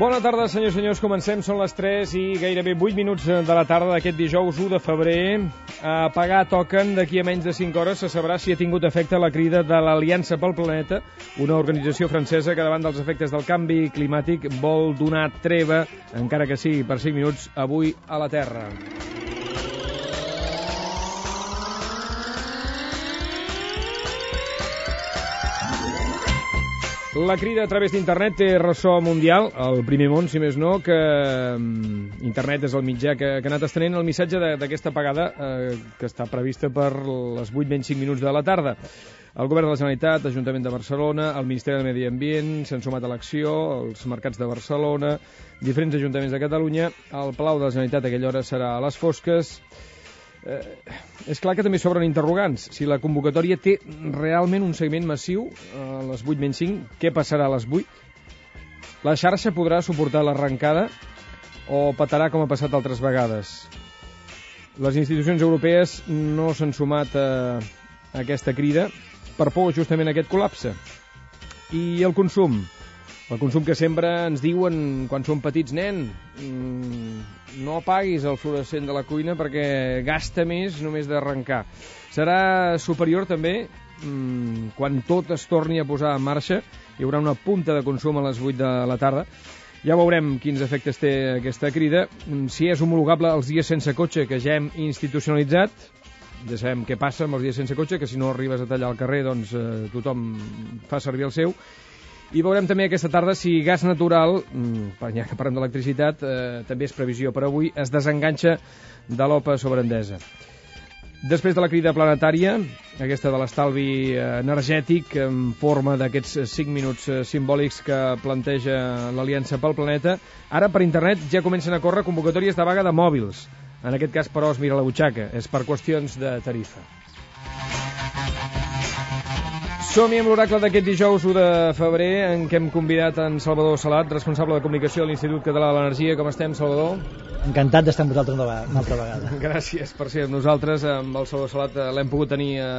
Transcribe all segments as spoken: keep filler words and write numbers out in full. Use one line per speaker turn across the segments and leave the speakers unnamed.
Bona tarda, senyors i senyors. Comencem, són les tres i gairebé vuit minuts de la tarda d'aquest dijous u de febrer. A pagar toquen. D'aquí a menys de cinc hores se sabrà si ha tingut efecte la crida de l'Aliança pel Planeta, una organització francesa que davant dels efectes del canvi climàtic vol donar treva, encara que sigui per cinc minuts, avui a la Terra. La crida a través d'internet té ressò mundial, al primer món, si més no, que internet és el mitjà que, que ha anat estenent el missatge d'aquesta apagada eh, que està prevista per les vuit menys cinc minuts de la tarda. El Govern de la Generalitat, l'Ajuntament de Barcelona, el Ministeri del Medi Ambient s'han sumat a l'acció, els mercats de Barcelona, diferents ajuntaments de Catalunya. El Palau de la Generalitat a aquella hora serà a les fosques. Eh, és clar que també s'obren interrogants. Si la convocatòria té realment un seguiment massiu a les vuit menys cinc, què passarà a les vuit? La xarxa podrà suportar l'arrencada o petarà com ha passat altres vegades? Les institucions europees no s'han sumat a, a aquesta crida per por justament a aquest col·lapse. I el consum? El consum que sempre ens diuen quan som petits, nen, no apaguis el fluorescent de la cuina perquè gasta més només d'arrencar. Serà superior també quan tot es torni a posar en marxa. Hi haurà una punta de consum a les vuit de la tarda. Ja veurem quins efectes té aquesta crida. Si és homologable als dies sense cotxe, que ja hem institucionalitzat. Ja sabem què passa amb els dies sense cotxe, que si no arribes a tallar al carrer, doncs eh, tothom fa servir el seu. I veurem també aquesta tarda si gas natural, ja que parlem d'electricitat, eh, també és previsió per avui, es desenganxa de l'O P A sobre Endesa. Després de la crida planetària, aquesta de l'estalvi energètic, en forma d'aquests cinc minuts simbòlics que planteja l'Aliança pel Planeta, ara per internet ja comencen a córrer convocatòries de vaga de mòbils. En aquest cas, però, es mira la butxaca. És per qüestions de tarifa. Som-hi amb l'oracle d'aquest dijous u de febrer, en què hem convidat en Salvador Salat, responsable de comunicació de l'Institut Català de l'Energia. Com estem, Salvador?
Encantat d'estar amb vosaltres una, una altra vegada.
Gràcies per ser amb nosaltres. Amb el Salvador Salat l'hem pogut tenir a,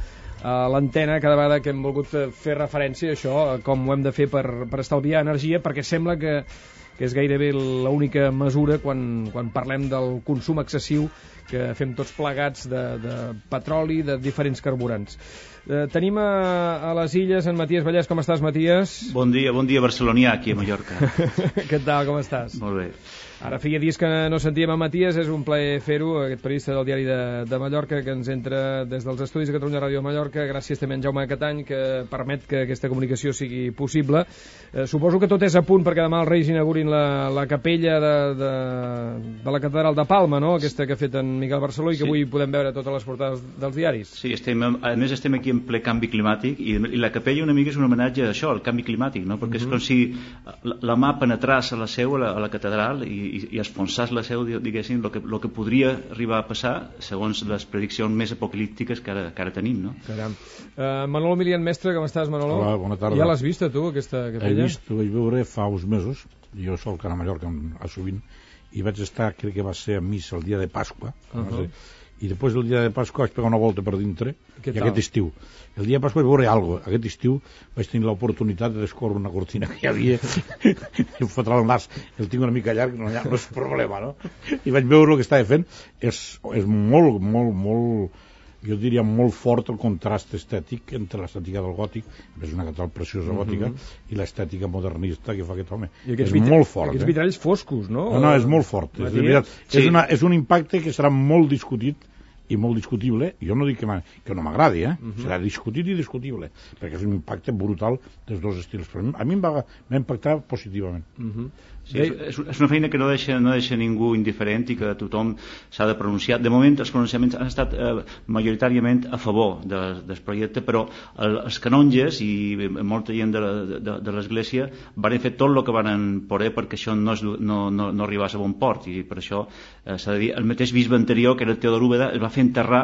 a l'antena cada vegada que hem volgut fer referència a això, a com ho hem de fer per, per estalviar energia, perquè sembla que, que és gairebé l'única mesura quan, quan parlem del consum excessiu que fem tots plegats de, de petroli, de diferents carburants. Eh, tenim a, a les Illes en Matías Vallès. Com estàs, Matías?
Bon dia, bon dia barcelonià aquí a Mallorca.
Què tal, com estàs?
Molt bé.
Ara feia dies que no sentíem a Matías, és un plaer fer-ho, aquest periodista del diari de, de Mallorca, que ens entra des dels estudis de Catalunya Ràdio de Mallorca. Gràcies també a en Jaume Catany, que permet que aquesta comunicació sigui possible. Eh, suposo que tot és a punt perquè demà els Reis inaugurin la, la capella de, de, de la Catedral de Palma, no? Aquesta que ha fet en Miquel Barceló i que sí. Avui podem veure totes les portades dels diaris.
Sí, estem, a més estem aquí en ple canvi climàtic i, i la capella una mica és un homenatge a això, al canvi climàtic, no? Perquè uh-huh. és com si la, la mà penetràs a la seu, a la, a la catedral i, i, i esponsàs la seu, diguéssim, el que, lo que podria arribar a passar segons les prediccions més apocalíptiques que ara, que ara tenim, no?
Caram. Uh, Manolo Milian Mestre, com estàs, Manolo?
Hola, bona tarda.
Ja l'has vista, tu, aquesta capella?
He vist, ho vaig veure fa uns mesos, jo soc a Mallorca a sovint, i vaig estar, crec que va ser a missa el dia de Pasqua, uh -huh. i després del dia de Pasqua vaig pegar una volta per dintre, i aquest estiu. El dia de Pasqua vaig veure alguna cosa. Aquest estiu vaig tenir l'oportunitat de descórrer una cortina que hi havia i em fotrà el nas. El tinc una mica llarg, no, ja no és problema, no? I vaig veure el que estava fent. És, és molt, molt, molt, jo diria molt fort el contrast estètic entre l'estètica del gòtic, és una catedral preciosa gòtica, uh -huh. i l'estètica modernista que fa aquest home. És molt fort.
Aquests
eh?
vitralls foscos, no?
No, no, és molt fort. És, veritat, sí. és, una, és un impacte que serà molt discutit i molt discutible. Jo no dic que, que no m'agradi, eh? Uh-huh. Serà discutit i discutible, perquè és un impacte brutal dels dos estils. Però a mi em va, va impactar positivament.
Uh-huh. Sí, és, és una feina que no deixa, no deixa ningú indiferent i que tothom s'ha de pronunciar. De moment els pronunciaments han estat eh, majoritàriament a favor de, del projecte, però el, els canonges i molta gent de, de, de l'Església van fer tot el que van poder perquè això no, es, no, no, no arribés a bon port, i per això eh, s'ha de dir, el mateix bisbe anterior, que era el Teodor Úbeda, es va fer enterrar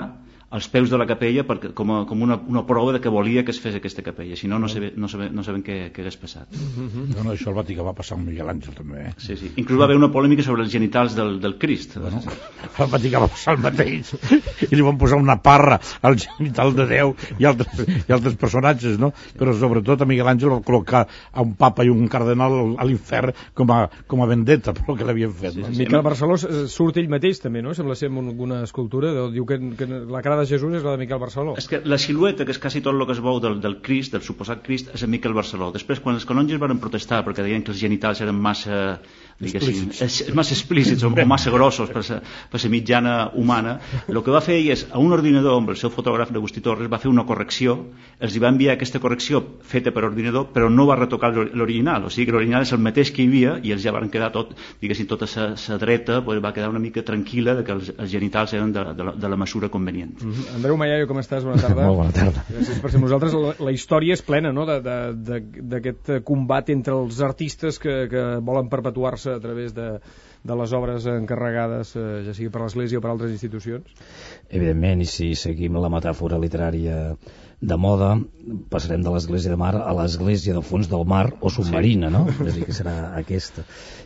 als peus de la capella perquè, com, a, com una, una prova de que volia que es fes aquesta capella, si no no sabem, no sabem, no sabem què, què hagués passat.
No, no, això el Vaticà va passar amb Miguel Àngel també, eh?
Sí, sí. Inclús va haver una polèmica sobre els genitals del, del Crist.
Bueno, el Vaticà va passar el mateix i li van posar una parra al genital de Déu i altres, i altres personatges, no? Però sobretot a Miguel Àngel va col·locar a un papa i un cardenal a l'infern com a, com a vendetta per el que l'havien fet, no?
Sí, sí, sí. Miquel Barceló surt ell mateix també, no? Sembla ser una escultura, diu que, que la cara de Jesús és la de Miquel Barceló.
És que la silueta, que és quasi tot el que es veu del, del Crist, del suposat Crist, és en Miquel Barceló. Després, quan els canonges van protestar perquè deien que els genitals eren massa, diguéssim, massa explícits o, o massa grossos per ser, per ser mitjana humana, el que va fer ell és, a un ordinador amb el seu fotògraf d'Agustí Torres, va fer una correcció, els hi va enviar aquesta correcció feta per ordinador, però no va retocar l'original, o sigui que l'original és el mateix que hi havia i els ja van quedar tot, diguéssim, tota sa dreta pues, va quedar una mica tranquil·la de que els, els genitals eren de, de, la, de la mesura convenient.
Mm -hmm. Andreu Mallaio, com estàs? Bona tarda.
Molt bona tarda.
Gràcies per ser nosaltres. La, la història és plena, no?, d'aquest combat entre els artistes que, que volen perpetuar-se a través de, de les obres encarregades, eh, ja sigui per l'Església o per altres institucions.
Evidentment, i si seguim la metàfora literària de moda, passarem de l'església de mar a l'església del fons del mar o submarina, no? És a dir, que serà aquesta.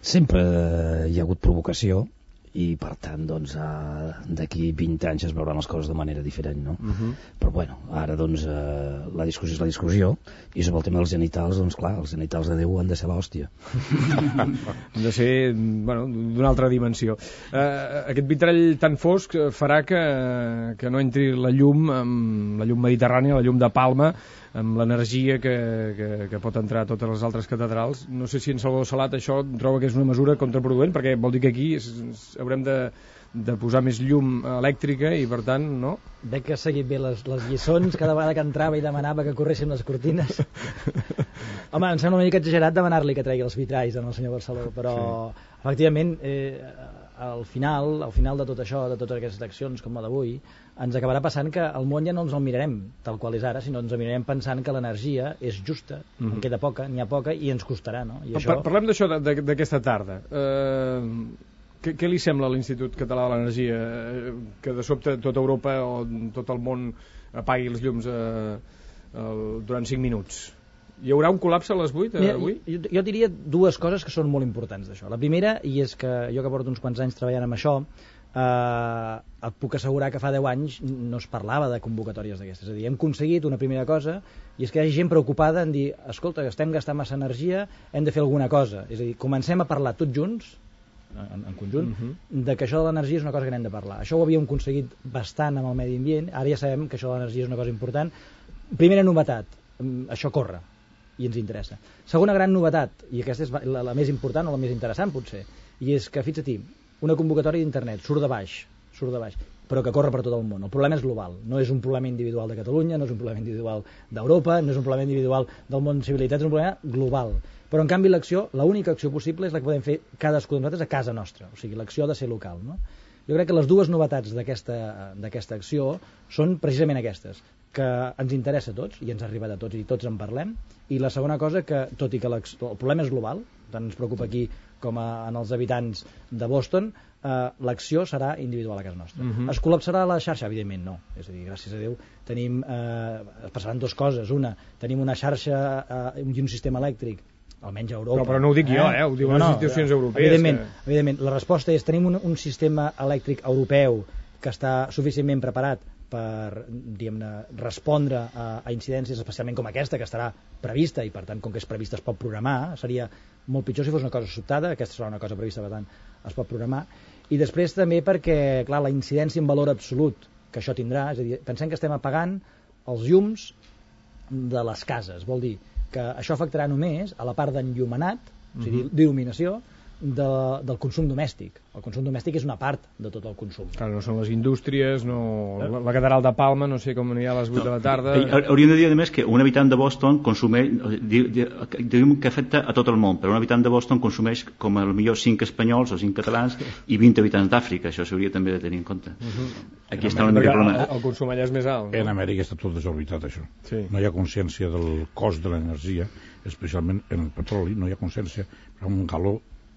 Sempre hi ha hagut provocació i per tant doncs d'aquí vint anys es veuran les coses de manera diferent, no? Uh-huh. Però bueno, ara doncs eh, la discussió és la discussió i sobre el tema dels genitals, doncs clar, els genitals de Déu han de ser l'hòstia.
Han de ser, bueno, d'una altra dimensió. Eh, aquest vitrall tan fosc farà que, que no entri la llum, amb la llum mediterrània, la llum de Palma, amb l'energia que, que, que pot entrar a totes les altres catedrals. No sé si en Salvador Salat això troba que és una mesura contraproduent, perquè vol dir que aquí és, és, haurem de, de posar més llum elèctrica i per tant, no?
Veig que has seguit bé les, les lliçons cada vegada que entrava i demanava que corressin les cortines. Home, em sembla una mica exagerat demanar-li que tregui els vitralls al senyor Barceló, però sí. Efectivament eh, al final, al final de tot això, de totes aquestes accions com la d'avui, ens acabarà passant que al món ja no ens el mirarem tal qual és ara, sinó ens el mirarem pensant que l'energia és justa, mm-hmm. en queda poca, n'hi ha poca i ens costarà, no? I
això... Parlem d'això d'aquesta tarda. Uh, què, què li sembla a l'Institut Català de l'Energia? Que de sobte tota Europa o tot el món apagui els llums uh, uh, durant cinc minuts? Hi haurà un col·lapse a les vuit
Mira,
avui?
Jo, jo diria dues coses que són molt importants d'això. La primera, i és que jo que porto uns quants anys treballant amb això, eh, et puc assegurar que fa deu anys no es parlava de convocatòries d'aquestes. És a dir, hem aconseguit una primera cosa i és que hi ha gent preocupada en dir, escolta, estem gastant massa energia, hem de fer alguna cosa. És a dir, comencem a parlar tots junts, en, en conjunt, uh-huh. de que això de l'energia és una cosa que n'hem de parlar. Això ho havíem aconseguit bastant amb el medi ambient, ara ja sabem que això de l'energia és una cosa important. Primera novetat, això corre i ens interessa. Segona gran novetat, i aquesta és la, la més important o la més interessant potser, i és que, fixa't-hi, una convocatòria d'internet surt de baix, surt de baix, però que corre per tot el món. El problema és global, no és un problema individual de Catalunya, no és un problema individual d'Europa, no és un problema individual del món civilitzat, és un problema global. Però en canvi l'acció, l'única acció possible és la que podem fer cadascú de nosaltres a casa nostra, o sigui, l'acció ha de ser local, no? Jo crec que les dues novetats d'aquesta d'aquesta acció són precisament aquestes, que ens interessa a tots, i ens ha arribat a tots i tots en parlem, i la segona cosa que, tot i que el problema és global, tant ens preocupa aquí com a, en els habitants de Boston, eh, l'acció serà individual a casa nostra. Uh-huh. Es col·lapsarà la xarxa? Evidentment no. És a dir, gràcies a Déu tenim, eh, es passaran dues coses. Una, tenim una xarxa eh, i un sistema elèctric almenys a Europa.
Però, però no ho dic eh? jo, eh? Ho diuen no, les institucions no, europees.
Evidentment,
que...
evidentment, la resposta és tenim un, un sistema elèctric europeu que està suficientment preparat per, diguem-ne, respondre a, a incidències especialment com aquesta, que estarà prevista, i per tant, com que és prevista es pot programar. Seria molt pitjor si fos una cosa sobtada, aquesta serà una cosa prevista, per tant, es pot programar. I després també perquè, clar, la incidència en valor absolut que això tindrà, és a dir, pensem que estem apagant els llums de les cases, vol dir que això afectarà només a la part d'enllumenat, o sigui, d'il·luminació, de, del consum domèstic. El consum domèstic és una part de tot el consum.
Clar, no són les indústries, no... la, la catedral de Palma, no sé com n'hi ha a les vuit no. de la tarda...
Hauríem de dir, a més, que un habitant de Boston consumeix, diguem que afecta a tot el món, però un habitant de Boston consumeix com a millor cinc espanyols o cinc catalans i vint habitants d'Àfrica. Això s'hauria també de tenir en compte. Uh-huh. Aquí en està una mica problema.
El, el consum allà és més alt. No?
En Amèrica està tot desorbitat, això.
Sí.
No hi ha consciència del cost de l'energia, especialment en el petroli, no hi ha consciència, però un galó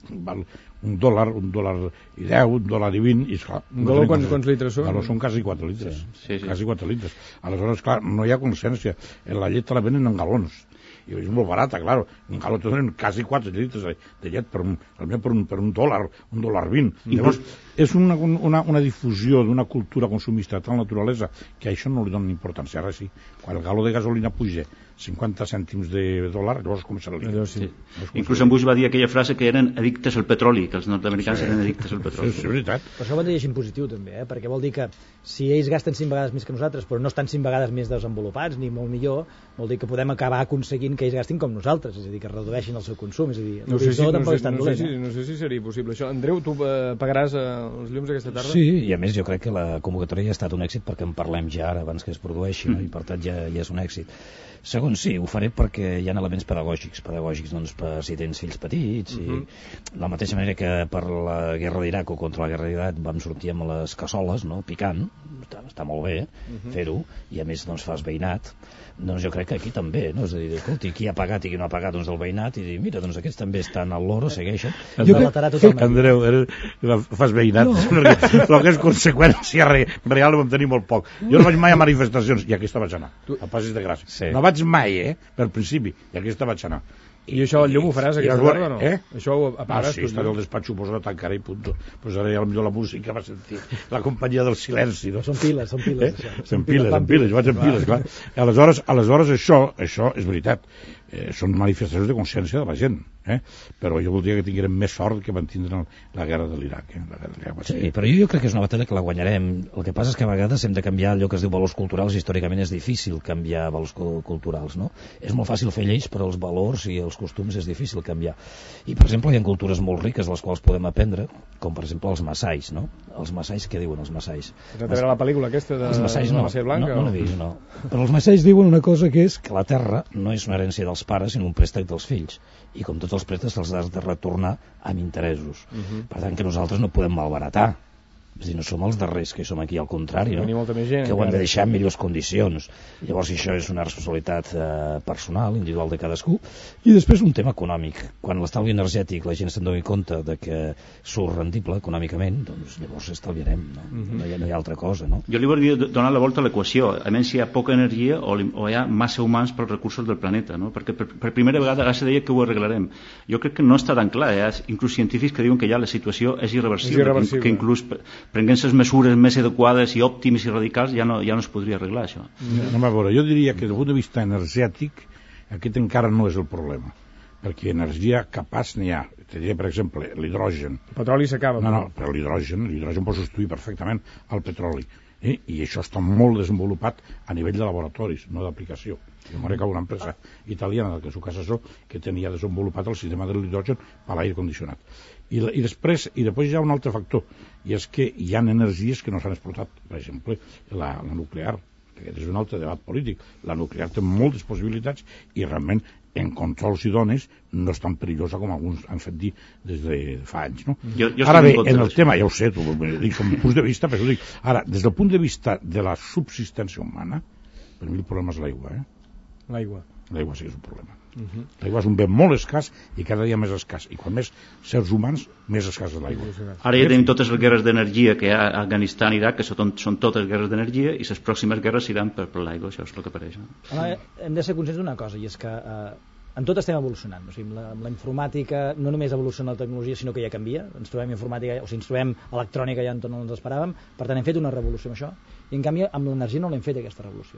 val un dòlar, un dòlar i deu, un dòlar i vint, i esclar...
Un galó quants, quants litres són?
Galó són quasi quatre litres,
sí, sí, sí.
quasi quatre litres. Aleshores, clar, no hi ha consciència. La llet te la venen en galons. I és molt barata, clar. Un galó te donen quasi quatre litres de llet per un, per un, per un dòlar, un dòlar vint. I llavors, és una, una, una difusió d'una cultura consumista de tal naturalesa que a això no li donen importància. Ara sí, quan el galó de gasolina puja cinquanta cèntims de dòlar, llavors comença a liar.
Sí. Inclús en Bush va dir aquella frase que eren addictes al petroli, que els nord-americans sí. eren addictes al petroli.
Sí, sí, veritat.
Però això ho han de llegir en positiu també, eh? Perquè vol dir que si ells gasten cinc vegades més que nosaltres, però no estan cinc vegades més desenvolupats, ni molt millor, vol dir que podem acabar aconseguint que ells gastin com nosaltres, és a dir, que redueixin el seu consum, és a dir,
no sé si, no
tampoc
sé,
és tan
no
dolent.
Sé si, no sé si seria possible això. Andreu, tu eh, pagaràs eh, els llums aquesta tarda?
Sí, i a més jo crec que la convocatòria ha estat un èxit perquè en parlem ja ara abans que es produeixi, no? I per tant ja, ja és un èxit. Segon, sí, ho faré perquè hi ha elements pedagògics, pedagògics doncs, per si tens fills petits, uh -huh. i de la mateixa manera que per la guerra d'Iraq o contra la guerra d'Iraq vam sortir amb les cassoles, no? Picant, està, està molt bé uh -huh. fer-ho, i a més doncs, fas veïnat, doncs jo crec que aquí també, no? És a dir, escolti, qui ha pagat i qui no ha pagat doncs, el veïnat, i dir, mira, doncs aquests també estan al loro, segueixen.
Jo crec...
Andreu, eres, fas veïnat, no. El que és conseqüència re, real vam tenir molt poc. Jo no vaig mai a manifestacions, i aquesta vaig anar, a Passes de Gràcia. Sí. No vaig mai, eh, per principi, i aquesta vaig anar.
I, I això el llum ho faràs aquesta tarda o no?
Eh?
Això ho apagaràs?
Ah, sí, estaré al despatxo, poso la tancaré i punto. Posaré potser la música, va sentir la companyia del silenci, no?
Són piles, són piles,
eh? això. Són piles, són piles, jo vaig en piles, clar. Aleshores, aleshores això, això és veritat. Eh, són manifestacions de consciència de la gent, eh? Però jo voldria que tinguérem més sort que van tindre la guerra de l'Iraq, eh? La guerra de l'Iraq va ser...
Sí, però jo, jo crec que és una batalla que la guanyarem. El que passa és que a vegades hem de canviar allò que es diu valors culturals, i històricament és difícil canviar valors culturals, no? És molt fàcil fer lleis, però els valors i els costums és difícil canviar. I, per exemple, hi ha cultures molt riques de les quals podem aprendre, com per exemple els massais, no? Els massais, què diuen els massais?
Has anat a veure la pel·lícula aquesta de,
els massais,
de
no,
la Massai Blanca?
No, no l'he vist, no. Però els massais diuen una cosa que és que la terra no és una herència dels pares, sinó un préstec dels fills. I com tots els préstecs els has de retornar amb interessos. Uh -huh. Per tant, que nosaltres no podem malbaratar. És a dir, no som els darrers, que som aquí al contrari, no?
Gent,
que ho hem de deixar en millors condicions. Llavors això és una responsabilitat eh, personal, individual de cadascú. I després un tema econòmic. Quan l'estalvi energètic la gent se'n doni compte de que surt rendible econòmicament, doncs llavors estalviarem, no? Uh -huh. no, hi ha, no hi ha altra cosa, no?
Jo li volia donar la volta a l'equació. A menys si hi ha poca energia o, li, o hi ha massa humans pels recursos del planeta, no? Perquè per, per primera vegada ara se deia que ho arreglarem. Jo crec que no està tan clar. Hi ha inclús científics que diuen que ja la situació és irreversible, és irreversible. Que, que inclús prenguent les mesures més adequades i òptimes i radicals ja no, ja no es podria arreglar això.
No, no, a veure, jo diria que des del punt de vista energètic aquest encara no és el problema, perquè energia capaç n'hi ha. Te diré, per exemple, l'hidrogen.
El petroli s'acaba.
No, no, però l'hidrogen, l'hidrogen pot substituir perfectament el petroli. Eh? I això està molt desenvolupat a nivell de laboratoris, no d'aplicació. Jo m'ho recordo una empresa italiana, que és Sucasasso, que tenia desenvolupat el sistema de l'hidrogen per l'aire condicionat. I, I després i després hi ha un altre factor, i és que hi ha energies que no s'han explotat. Per exemple, la, la nuclear, que aquest és un altre debat polític. La nuclear té moltes possibilitats i realment en controls i dones no és tan perillosa com alguns han fet dir des de fa anys, no?
Jo, jo
ara bé, en el tema, ja ho sé, tu, dic, com punts de vista, però dic, ara, des del punt de vista de la subsistència humana, per mi el problema és l'aigua, eh?
L'aigua.
L'aigua sí que és un problema. Uh -huh. L'aigua és un bé molt escàs i cada dia més escàs. I quan més seres humans, més escàs és l'aigua.
Ara ja tenim totes les guerres d'energia que hi ha a Afganistan i Iraq, que són, són totes guerres d'energia, i les pròximes guerres iran per, per l'aigua, això és el que apareix. No?
Home, hem de ser conscients d'una cosa, i és que eh, en tot estem evolucionant. O sigui, amb, la, amb la informàtica no només evoluciona la tecnologia, sinó que ja canvia. Ens trobem informàtica, o sigui, ens trobem electrònica ja on no ens esperàvem. Per tant, hem fet una revolució amb això. I en canvi, amb l'energia no l'hem fet, aquesta revolució.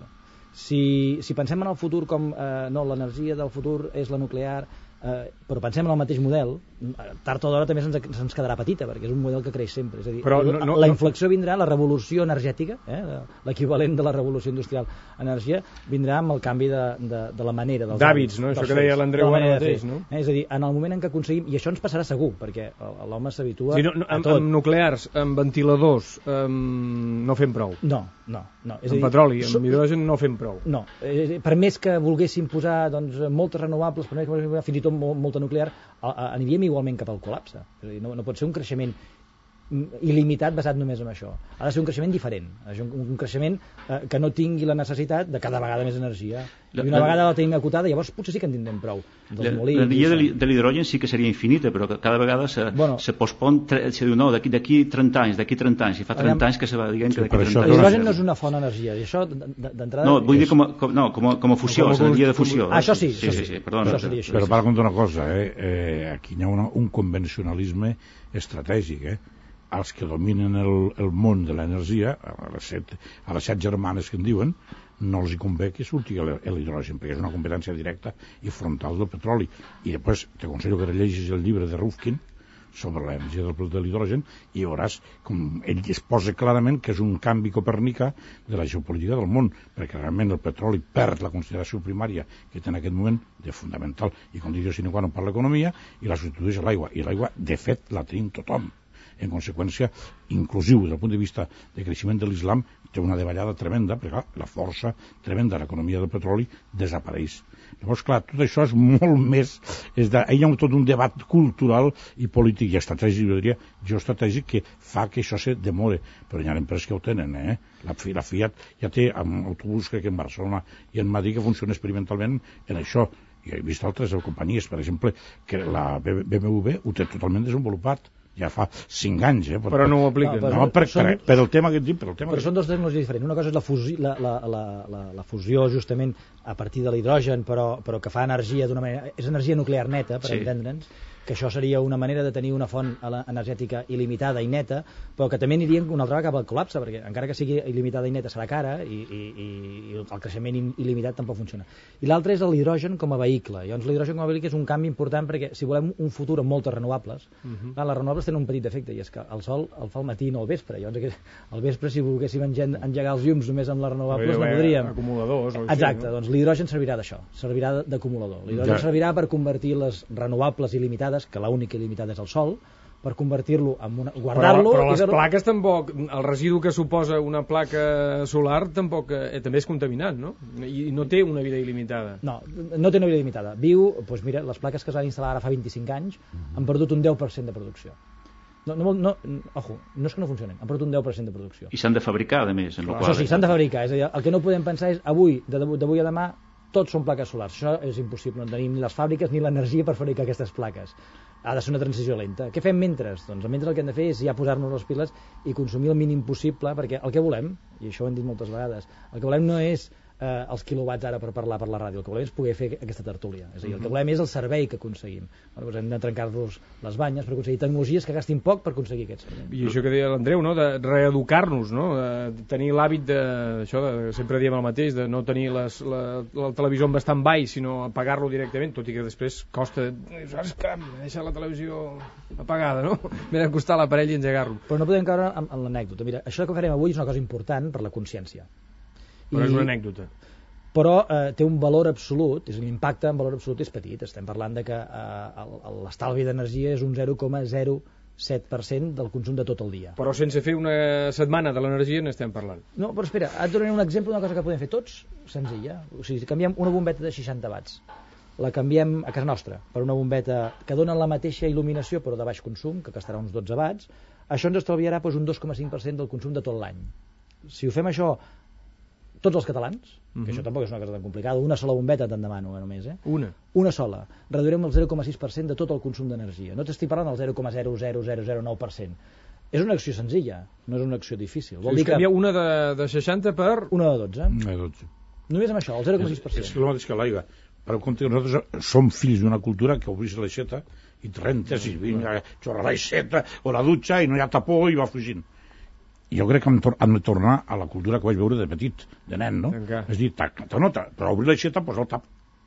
Si, si pensem en el futur com eh, no, l'energia del futur és la nuclear, eh, però pensem en el mateix model, tard o d'hora també se'ns, se'ns quedarà petita, perquè és un model que creix sempre. És a dir, però no, no, la inflexió vindrà, la revolució energètica, eh, l'equivalent de la revolució industrial energia, vindrà amb el canvi de, de, de la manera dels
d'hàbits, no? Això que deia l'Andreu ara mateix, no?
Eh, és a dir, en el moment en què aconseguim, i això ens passarà segur, perquè l'home s'habitua
sí, no, no,
a
amb,
tot.
Amb nuclears, amb ventiladors, amb... no fem prou.
No, no. no. És
amb
a dir,
petroli, amb hidrogen no fem prou.
No, eh, per més que volguéssim posar doncs, moltes renovables, per més que volguéssim posar fins i tot molta nuclear, aniríem igualment cap al col·lapse. És a dir, no, no pot ser un creixement il·limitat basat només en això. Ha de ser un creixement diferent, un, un creixement eh, que no tingui la necessitat de cada vegada més energia. I una la, vegada la tenim acotada, llavors potser sí que en tindrem prou.
L'energia de l'hidrogen sí que seria infinita, però que cada vegada se, bueno, se pospon, se diu no, d'aquí trenta anys, d'aquí trenta anys, i fa trenta anys que se va dient que d'aquí trenta anys...
L'hidrogen no és una font d'energia, i això d'entrada...
No, vull dir com a, com, no, com a, com a fusió, com a, energia de fusió.
Ah, això sí,
sí, sí, sí, perdona.
Això seria, però per comptar una cosa, eh, eh, aquí hi ha una, un convencionalisme estratègic, eh? Els que dominen el, el món de l'energia, a les set, a les set germanes que en diuen, no els hi convé que surti l'hidrogen, perquè és una competència directa i frontal del petroli. I després t'aconsello que llegis el llibre de Rifkin sobre l'energia del, de l'hidrogen i veuràs com ell es posa clarament que és un canvi copernicà de la geopolítica del món, perquè realment el petroli perd la consideració primària que té en aquest moment de fundamental i condició sine qua non per l'economia i la substitueix a l'aigua. I l'aigua, de fet, la tenim tothom. En conseqüència, inclusiu des del punt de vista de creixement de l'islam, té una davallada tremenda, perquè clar, la força tremenda de l'economia del petroli desapareix. Llavors, clar, tot això és molt més... És de, hi ha tot un debat cultural i polític i estratègic, jo diria, geoestratègic, que fa que això se demore. Però hi ha empreses que ho tenen, eh? La, la Fiat ja té amb autobús, crec que en Barcelona i en Madrid, que funciona experimentalment en això. I he vist altres companyies, per exemple, que la B M W ho té totalment desenvolupat. Ja fa cinc anys, eh?
Per, però no ho apliquen.
No, no, per, són, per, per el tema que et dic, per el tema
però
que...
són dues tecnologies diferents. Una cosa és la, fusi, la, la, la, la, la fusió, justament, a partir de l'hidrogen, però, però que fa energia d'una manera... És energia nuclear neta, per sí. entendre'ns, que això seria una manera de tenir una font energètica il·limitada i neta, però que també anirien una altra vegada cap al col·lapse, perquè encara que sigui il·limitada i neta serà cara i, i, i el creixement il·limitat tampoc funciona. I l'altre és l'hidrogen com a vehicle. Llavors l'hidrogen com a vehicle és un canvi important perquè si volem un futur amb moltes renovables, uh-huh. clar, les renovables tenen un petit defecte i és que el sol el fa al matí i no al vespre. Llavors al vespre si volguéssim engegar els llums només amb les renovables no podríem.
Acumuladors.
Exacte, doncs l'hidrogen servirà d'això, servirà d'acumulador. L'hidrogen ja. servirà per convertir les renovables il·limitades, que l'única il·limitada és el sol, per convertir-lo en una... guardar-lo...
Però, però les plaques tampoc, el residu que suposa una placa solar tampoc eh, també és contaminant, no? I no té una vida il·limitada.
No, no té una vida il·limitada. Viu, doncs mira, les plaques que es van instal·lar ara fa vint-i-cinc anys han perdut un deu per cent de producció. No, no, no, ojo, no és que no funcionen, han perdut un deu per cent de producció.
I s'han de fabricar, a més. En
Això qual... sí, s'han de fabricar. És a dir, el que no podem pensar és avui, d'avui a demà, tots són plaques solars. Això és impossible, no tenim ni les fàbriques ni l'energia per fabricar aquestes plaques. Ha de ser una transició lenta. Què fem mentre? Doncs mentre el que hem de fer és ja posar-nos les piles i consumir el mínim possible, perquè el que volem, i això ho hem dit moltes vegades, el que volem no és eh, els quilowatts ara per parlar per la ràdio, el que volem és poder fer aquesta tertúlia. És a dir, el que volem és el servei que aconseguim. Bueno, doncs hem de trencar-nos les banyes per aconseguir tecnologies que gastin poc per aconseguir aquest servei.
I això que deia l'Andreu, no? De reeducar-nos, no? De tenir l'hàbit de, això de, sempre diem el mateix, de no tenir les, la, la televisió en bastant baix, sinó apagar-lo directament, tot i que després costa, saps que deixar la televisió apagada, no? M'he d'acostar a l'aparell i engegar-lo.
Però no podem caure en, en l'anècdota. Mira, això que farem avui és una cosa important per la consciència.
Però I, és una anècdota.
Però eh, té un valor absolut, és l'impacte en valor absolut és petit. Estem parlant de que eh, l'estalvi d'energia és un zero coma zero set per cent del consum de tot el dia.
Però sense fer una setmana de l'energia n'estem parlant.
No, però espera, et donaré un exemple d'una cosa que podem fer tots, senzilla. O sigui, si canviem una bombeta de seixanta watts, la canviem a casa nostra per una bombeta que dona la mateixa il·luminació però de baix consum, que gastarà uns dotze watts, això ens estalviarà doncs, un dos coma cinc per cent del consum de tot l'any. Si ho fem això tots els catalans, que uh-huh. això tampoc és una cosa tan complicada, una sola bombeta te'n demano eh, només, eh?
Una.
Una sola. Reduirem el zero coma sis per cent de tot el consum d'energia. No t'estic parlant del zero coma zero zero zero zero nou per cent. És una acció senzilla, no és una acció difícil.
Vol dir que canvia una de, de seixanta per...
Una de dotze.
Una de dotze.
Només amb això, el zero coma sis per cent.
És, és el mateix que l'aigua. Per compte, nosaltres som fills d'una cultura que obris l'aixeta i et rentes i vinga, xorra l'aixeta o la dutxa i no hi ha tapó i va fugint. Jo crec que hem, tor hem de tornar a la cultura que vaig veure de petit, de nen, no?
Okay.
És dir, tac, te nota, però obrir l'aixeta, posa el tap.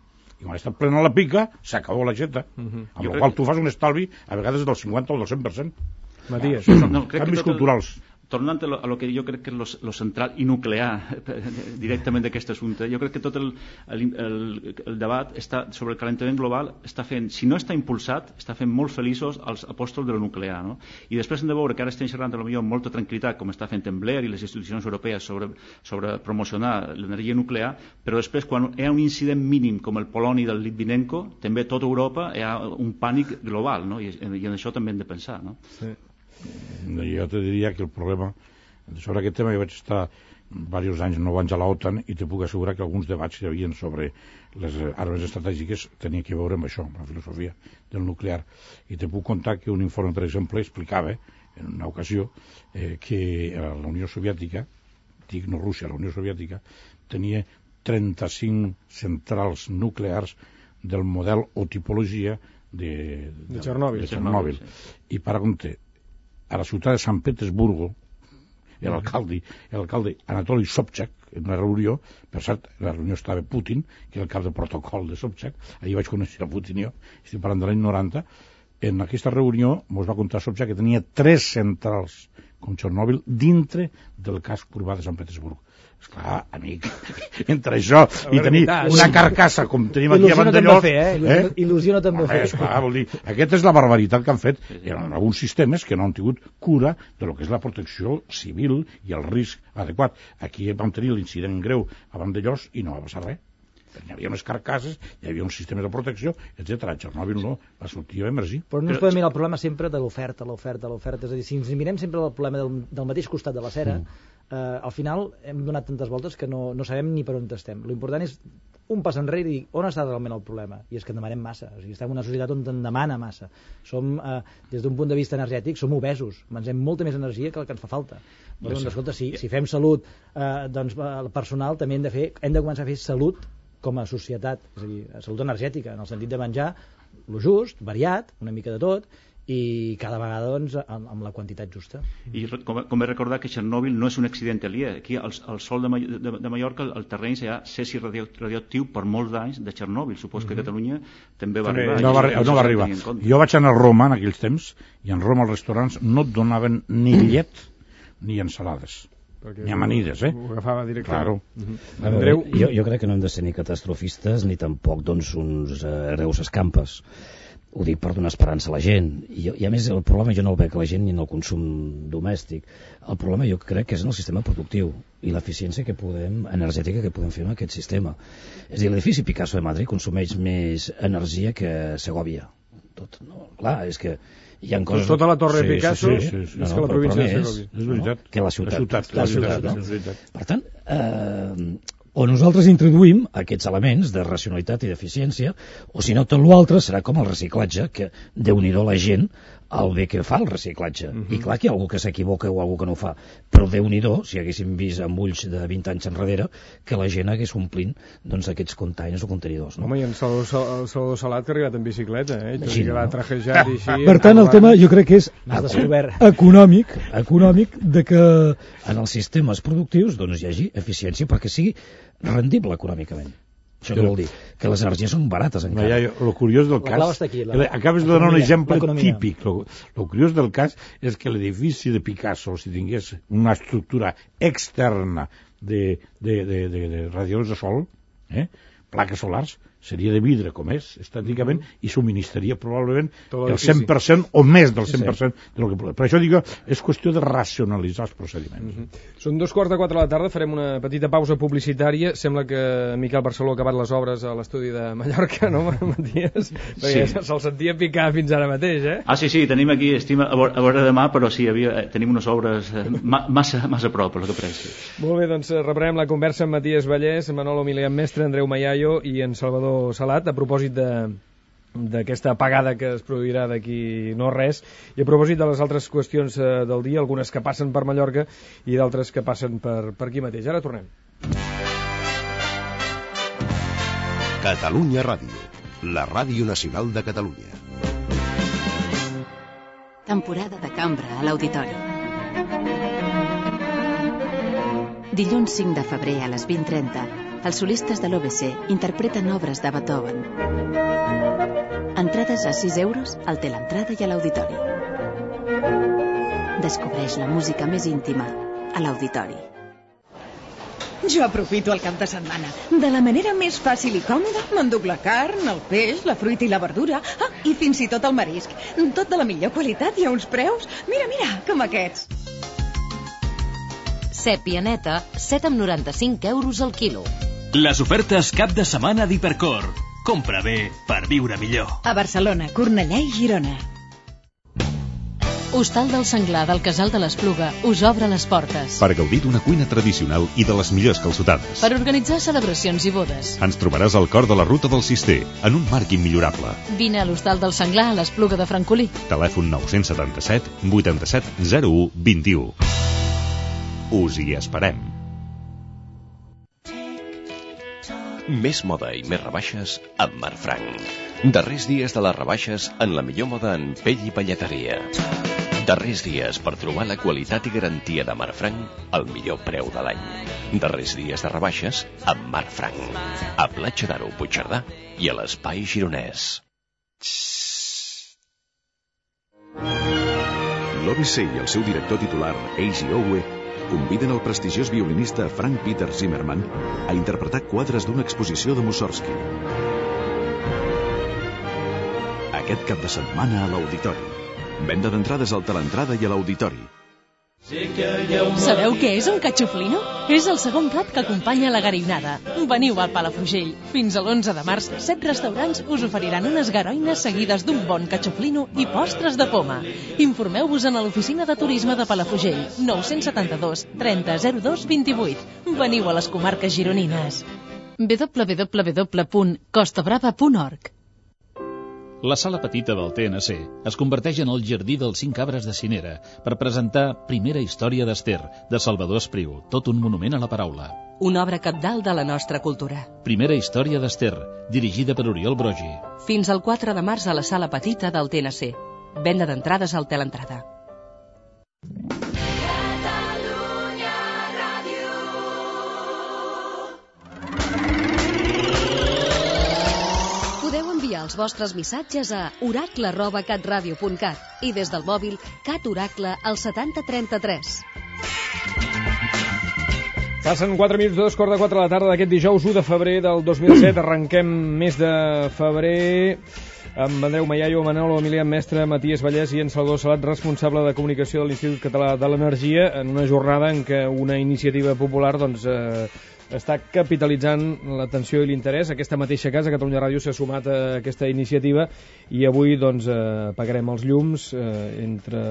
I quan està plena la pica, s'acabó l'aixeta. Uh -huh. Amb la qual que... tu fas un estalvi, a vegades del cinquanta o del cent per cent.
Matías.
No, no, canvis culturals.
Tornant a lo, a lo que jo crec que és lo central i nuclear directament d'aquest assumpte, jo crec que tot el, el, el, el debat està, sobre el calentament global està fent, si no està impulsat, està fent molt feliços els apòstols de lo nuclear, no? I després hem de veure que ara estem xerrant potser amb molta tranquil·litat, com està fent en Blair i les institucions europees sobre, sobre promocionar l'energia nuclear, però després quan hi ha un incident mínim com el poloni del Litvinenko, també a tota Europa hi ha un pànic global, no? I, i en això també hem de pensar, no?
Sí.
Jo te diria que el problema sobre aquest tema, jo vaig estar diversos anys, nou anys a l'OTAN, i te puc assegurar que alguns debats que hi havia sobre les armes estratègiques tenien que veure amb això, amb la filosofia del nuclear. I te puc contar que un informe, per exemple, explicava en una ocasió eh, que la Unió Soviètica, dic no Rússia, la Unió Soviètica, tenia trenta-cinc centrals nuclears del model o tipologia de, de,
de Chernobyl.
De Chernobyl. I per compte, a la ciutat de Sant Petersburgo, l'alcalde, l'alcalde Anatoly Sobchak, en una reunió, per cert, la reunió estava Putin, que era el cap de protocol de Sobchak, allí vaig conèixer a Putin jo, estic parlant de l'any noranta, en aquesta reunió ens va contar Sobchak que tenia tres centrals com Chernobyl dintre del casc urbà de Sant Petersburg. Esclar, amic, entre això i tenir una carcassa com tenim aquí a Vandellós...
Il·lusió, eh? Il·lusió no també
fer. Esclar, vol dir, aquesta és la barbaritat que han fet en alguns sistemes que no han tingut cura de lo que és la protecció civil i el risc adequat. Aquí vam tenir l'incident greu a Vandellós i no va passar res. Hi havia unes carcasses, hi havia un sistema de protecció, etcètera. Chernobyl no, va sortir a emergir.
Però no ens podem mirar el problema sempre de l'oferta, l'oferta, l'oferta. És a dir, si ens mirem sempre el problema del, del mateix costat de la cera, mm. eh, al final hem donat tantes voltes que no, no sabem ni per on estem. L'important és un pas enrere i dir on està realment el problema. I és que en demanem massa. O sigui, estem en una societat on en demana massa. Som, eh, des d'un punt de vista energètic, som obesos. Mengem molta més energia que el que ens fa falta. Però, doncs, escolta, si, si fem salut, eh, doncs el personal també hem de fer, hem de començar a fer salut com a societat, és a dir, salut energètica, en el sentit de menjar lo just, variat, una mica de tot, i cada vegada doncs, amb, amb la quantitat justa.
I com, com he recordat que Chernobyl no és un accident aliè. Aquí al, al sol de, de, de Mallorca el terreny serà cesi radio, radioactiu per molts anys de Chernobyl. Supos mm-hmm. que Catalunya també va arribar.
No va, no no va arribar. Jo vaig anar a Roma en aquells temps i en Roma els restaurants no et donaven ni llet ni ensalades. Perquè ni amanides, eh?
Ho agafava directament.
Claro.
Uh-huh. Andreu? Jo, jo crec que no hem de ser ni catastrofistes ni tampoc doncs, uns uh, hereus escampes. Ho dic per donar esperança a la gent. I, I a més el problema jo no el veig a la gent ni en el consum domèstic. El problema jo crec que és en el sistema productiu i l'eficiència que podem, energètica que podem fer en aquest sistema. És a dir, l'edifici Picasso de Madrid consumeix més energia que Segovia. Tot, no? Clar, és que hi ha coses...
Tota la torre
sí,
Picasso
sí, sí, sí.
és
No,
que la
no,
província de
Segovia. És veritat.
No? Que la ciutat.
La ciutat, la
la
ciutat,
ciutat,
no?
no?
És veritat.
Per tant, eh, o nosaltres introduïm aquests elements de racionalitat i d'eficiència, o si no tot l'altre serà com el reciclatge, que Déu-n'hi-do la gent el bé que fa el reciclatge. Uh-huh. I clar que hi ha algú que s'equivoca o algú que no ho fa, però Déu-n'hi-do, si haguéssim vist amb ulls de vint anys enrere, que la gent hagués omplint doncs, aquests containers o contenidors. No?
Home, i en Salvador, el Salvador Salat que ha arribat en bicicleta, eh?
Sí,
que
no?
va trajejat i així...
Per tant, el tema jo crec que és
descobert.
econòmic, econòmic de que en els sistemes productius doncs, hi hagi eficiència perquè sigui rendible econòmicament. Això què vol dir? Que les energies són barates encara.
Ja, ja, lo curiós del
la
cas...
clau està aquí. La,
acabes de donar un exemple típic. Lo, lo curiós del cas és que l'edifici de Picasso, si tingués una estructura externa de, de, de, de, de radiadors de sol, eh, plaques solars, seria de vidre, com és, estàticament, mm-hmm. i subministraria probablement el cent per cent o més del cent per cent sí, sí. de lo que... Per això dic, és qüestió de racionalitzar els procediments.
Mm-hmm. Són dos quarts de quatre de la tarda, farem una petita pausa publicitària. Sembla que Miquel Barceló ha acabat les obres a l'estudi de Mallorca, no, Matías? Perquè sí. Se'l sentia picar fins ara mateix, eh?
Ah, sí, sí, tenim aquí, estima, a veure, a veure demà, però sí, havia, tenim unes obres eh, massa, massa a prop, el que preci.
Molt bé, doncs reprenem la conversa amb Matías Vallès, Manolo Milian Mestre, Andreu Mayayo i en Salvador Salat a propòsit de d'aquesta apagada que es produirà d'aquí no res i a propòsit de les altres qüestions eh, del dia, algunes que passen per Mallorca i d'altres que passen per, per aquí mateix. Ara tornem.
Catalunya Ràdio, la ràdio nacional de Catalunya.
Temporada de cambra a l'Auditori. Dilluns cinc de febrer a les vint trenta, els solistes de l'O B C interpreten obres de Beethoven. Entrades a sis euros al Teleentrada i a l'Auditori. Descobreix la música més íntima a l'Auditori.
Jo aprofito el cap de setmana. De la manera més fàcil i còmoda, m'enduc la carn, el peix, la fruita i la verdura. Ah, i fins i tot el marisc. Tot de la millor qualitat i a uns preus, mira, mira, com aquests.
Sèpia neta, set amb noranta-cinc euros al quilo.
Les ofertes cap de setmana d'Hipercor. Compra bé per viure millor.
A Barcelona, Cornellà i Girona.
Hostal del Senglar del Casal de l'Espluga us obre les portes.
Per gaudir d'una cuina tradicional i de les millors calçotades.
Per organitzar celebracions i bodes.
Ens trobaràs al cor de la ruta del Cister, en un marc immillorable.
Vine a l'Hostal del Senglar a l'Espluga de Francolí.
Telèfon nou set set, vuitanta-set, zero u, vint-i-u. Us hi esperem.
Més moda i més rebaixes amb Marfranc. Darrers dies de les rebaixes en la millor moda en pell i pelleteria. Darrers dies per trobar la qualitat i garantia de Marfranc al millor preu de l'any. Darrers dies de rebaixes amb Marfranc. A Platja d'Aro, Puigcerdà i a l'Espai Gironès.
L'O B C i el seu director titular, Eiji Oue, conviden el prestigiós violinista Frank Peter Zimmermann a interpretar quadres d'una exposició de Mussorgsky. Aquest cap de setmana a l'Auditori. Venda d'entrades al Telentrada i a l'Auditori.
Sabeu què és un cachoflino? És el segon plat que acompanya la garinada. Veniu al Palafrugell. Fins a l'onze de març, set restaurants us oferiran unes garoines seguides d'un bon cachoflino i postres de poma. Informeu-vos en l'oficina de turisme de Palafrugell, nou set dos, trenta, zero dos, vint-i-vuit. Veniu a les comarques gironines. w w w punt costa brava punt org.
La sala petita del T N C es converteix en el jardí dels cinc arbres de Cinera per presentar Primera història d'Ester, de Salvador Espriu, tot un monument a la paraula.
Una obra cabdal de la nostra cultura.
Primera història d'Ester, dirigida per Oriol Brogi.
Fins al quatre de març a la sala petita del T N C. Venda d'entrades al Telentrada.
Els vostres missatges a oracle arroba catradio punt cat i des del mòbil Cat Oracle al setanta trenta-tres.
Passen quatre minuts de dos quarts de quatre de la tarda d'aquest dijous u de febrer del dos mil set. Arrenquem mes de febrer amb Andreu Mayayo, Manolo Emilià, mestre Matías Vallès i en Salvador Salat, responsable de comunicació de l'Institut Català de l'Energia, en una jornada en què una iniciativa popular doncs, eh, està capitalitzant l'atenció i l'interès. Aquesta mateixa casa, Catalunya Ràdio, s'ha sumat a aquesta iniciativa i avui doncs, eh, apagarem els llums eh, entre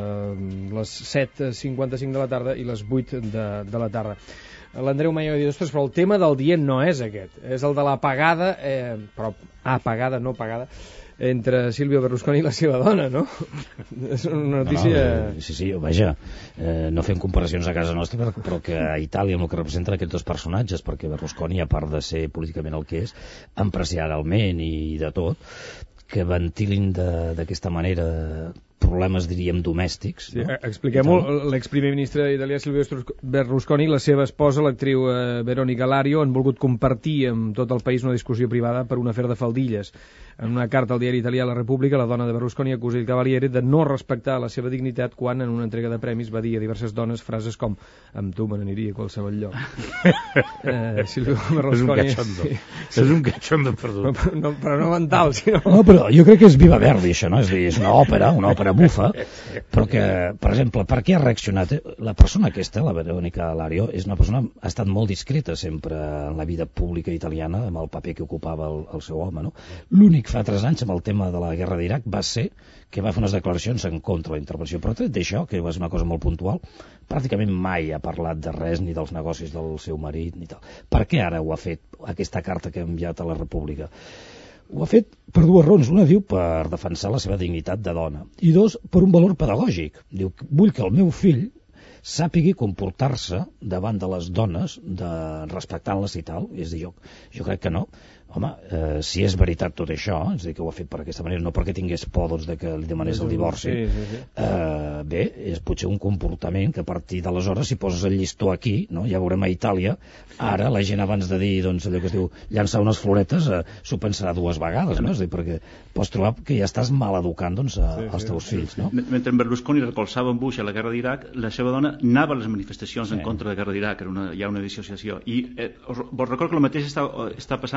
les set cinquanta-cinc de la tarda i les vuit de, de la tarda. L'Andreu Mayo diu, ostres, però el tema del dia no és aquest, és el de l'apagada, eh, però apagada, no pagada, entre Silvio Berlusconi i la seva dona, no? És una notícia...
No, no, sí, sí, vaja, eh, no fem comparacions a casa nostra, però que a Itàlia amb el que representen aquests dos personatges, perquè Berlusconi, a part de ser políticament el que és, empresarialment i de tot, que ventilin d'aquesta manera problemes, diríem, domèstics.
Sí,
no?
Expliquem-ho, l'exprimer ministre italià Silvio Berlusconi i la seva esposa, l'actriu eh, Veronica Lario, han volgut compartir amb tot el país una discussió privada per un afer de faldilles. En una carta al diari italià La República, la dona de Berlusconi acusa el Cavaliere de no respectar la seva dignitat quan en una entrega de premis va dir a diverses dones frases com amb tu me n'aniria a qualsevol lloc. eh, Silvio Berlusconi...
És un cachondo. Sí. És un cachondo perdut.
Però no, però no mental, sinó...
No, però jo crec que és Viva Verdi, això, no? És dir, és una òpera, una òpera bufa, però que, per exemple, per què ha reaccionat? La persona aquesta, la Veronica Lario, és una persona ha estat molt discreta sempre en la vida pública italiana, amb el paper que ocupava el, el seu home, no? L'únic fa tres anys amb el tema de la guerra d'Iraq va ser que va fer unes declaracions en contra de la intervenció, però tret d'això, que és una cosa molt puntual, pràcticament mai ha parlat de res, ni dels negocis del seu marit, ni tal. Per què ara ho ha fet, aquesta carta que ha enviat a la República? Ho ha fet per dues raons. Una, diu, per defensar la seva dignitat de dona. I dos, per un valor pedagògic. Diu, vull que el meu fill sàpigui comportar-se davant de les dones, de respectant-les i tal. És a dir, jo, jo crec que no. Home, eh, si és veritat tot això, és a dir, que ho ha fet per aquesta manera, no perquè tingués por doncs, de que li demanés el divorci, sí, sí, sí. Eh, bé, és potser un comportament que a partir d'aleshores, si poses el llistó aquí, no? Ja veurem a Itàlia, ara la gent abans de dir doncs, allò que es diu llançar unes floretes, eh, s'ho pensarà dues vegades, no? És a dir, perquè pots trobar que ja estàs mal educant doncs, a, sí, sí, als teus fills, no?
Mentre en Berlusconi recolzava en Bush a la guerra d'Iraq, la seva dona anava a les manifestacions sí. en contra de la guerra d'Iraq, era una, hi ha una dissociació, i eh, vos recordo que el mateix està, està passant a França.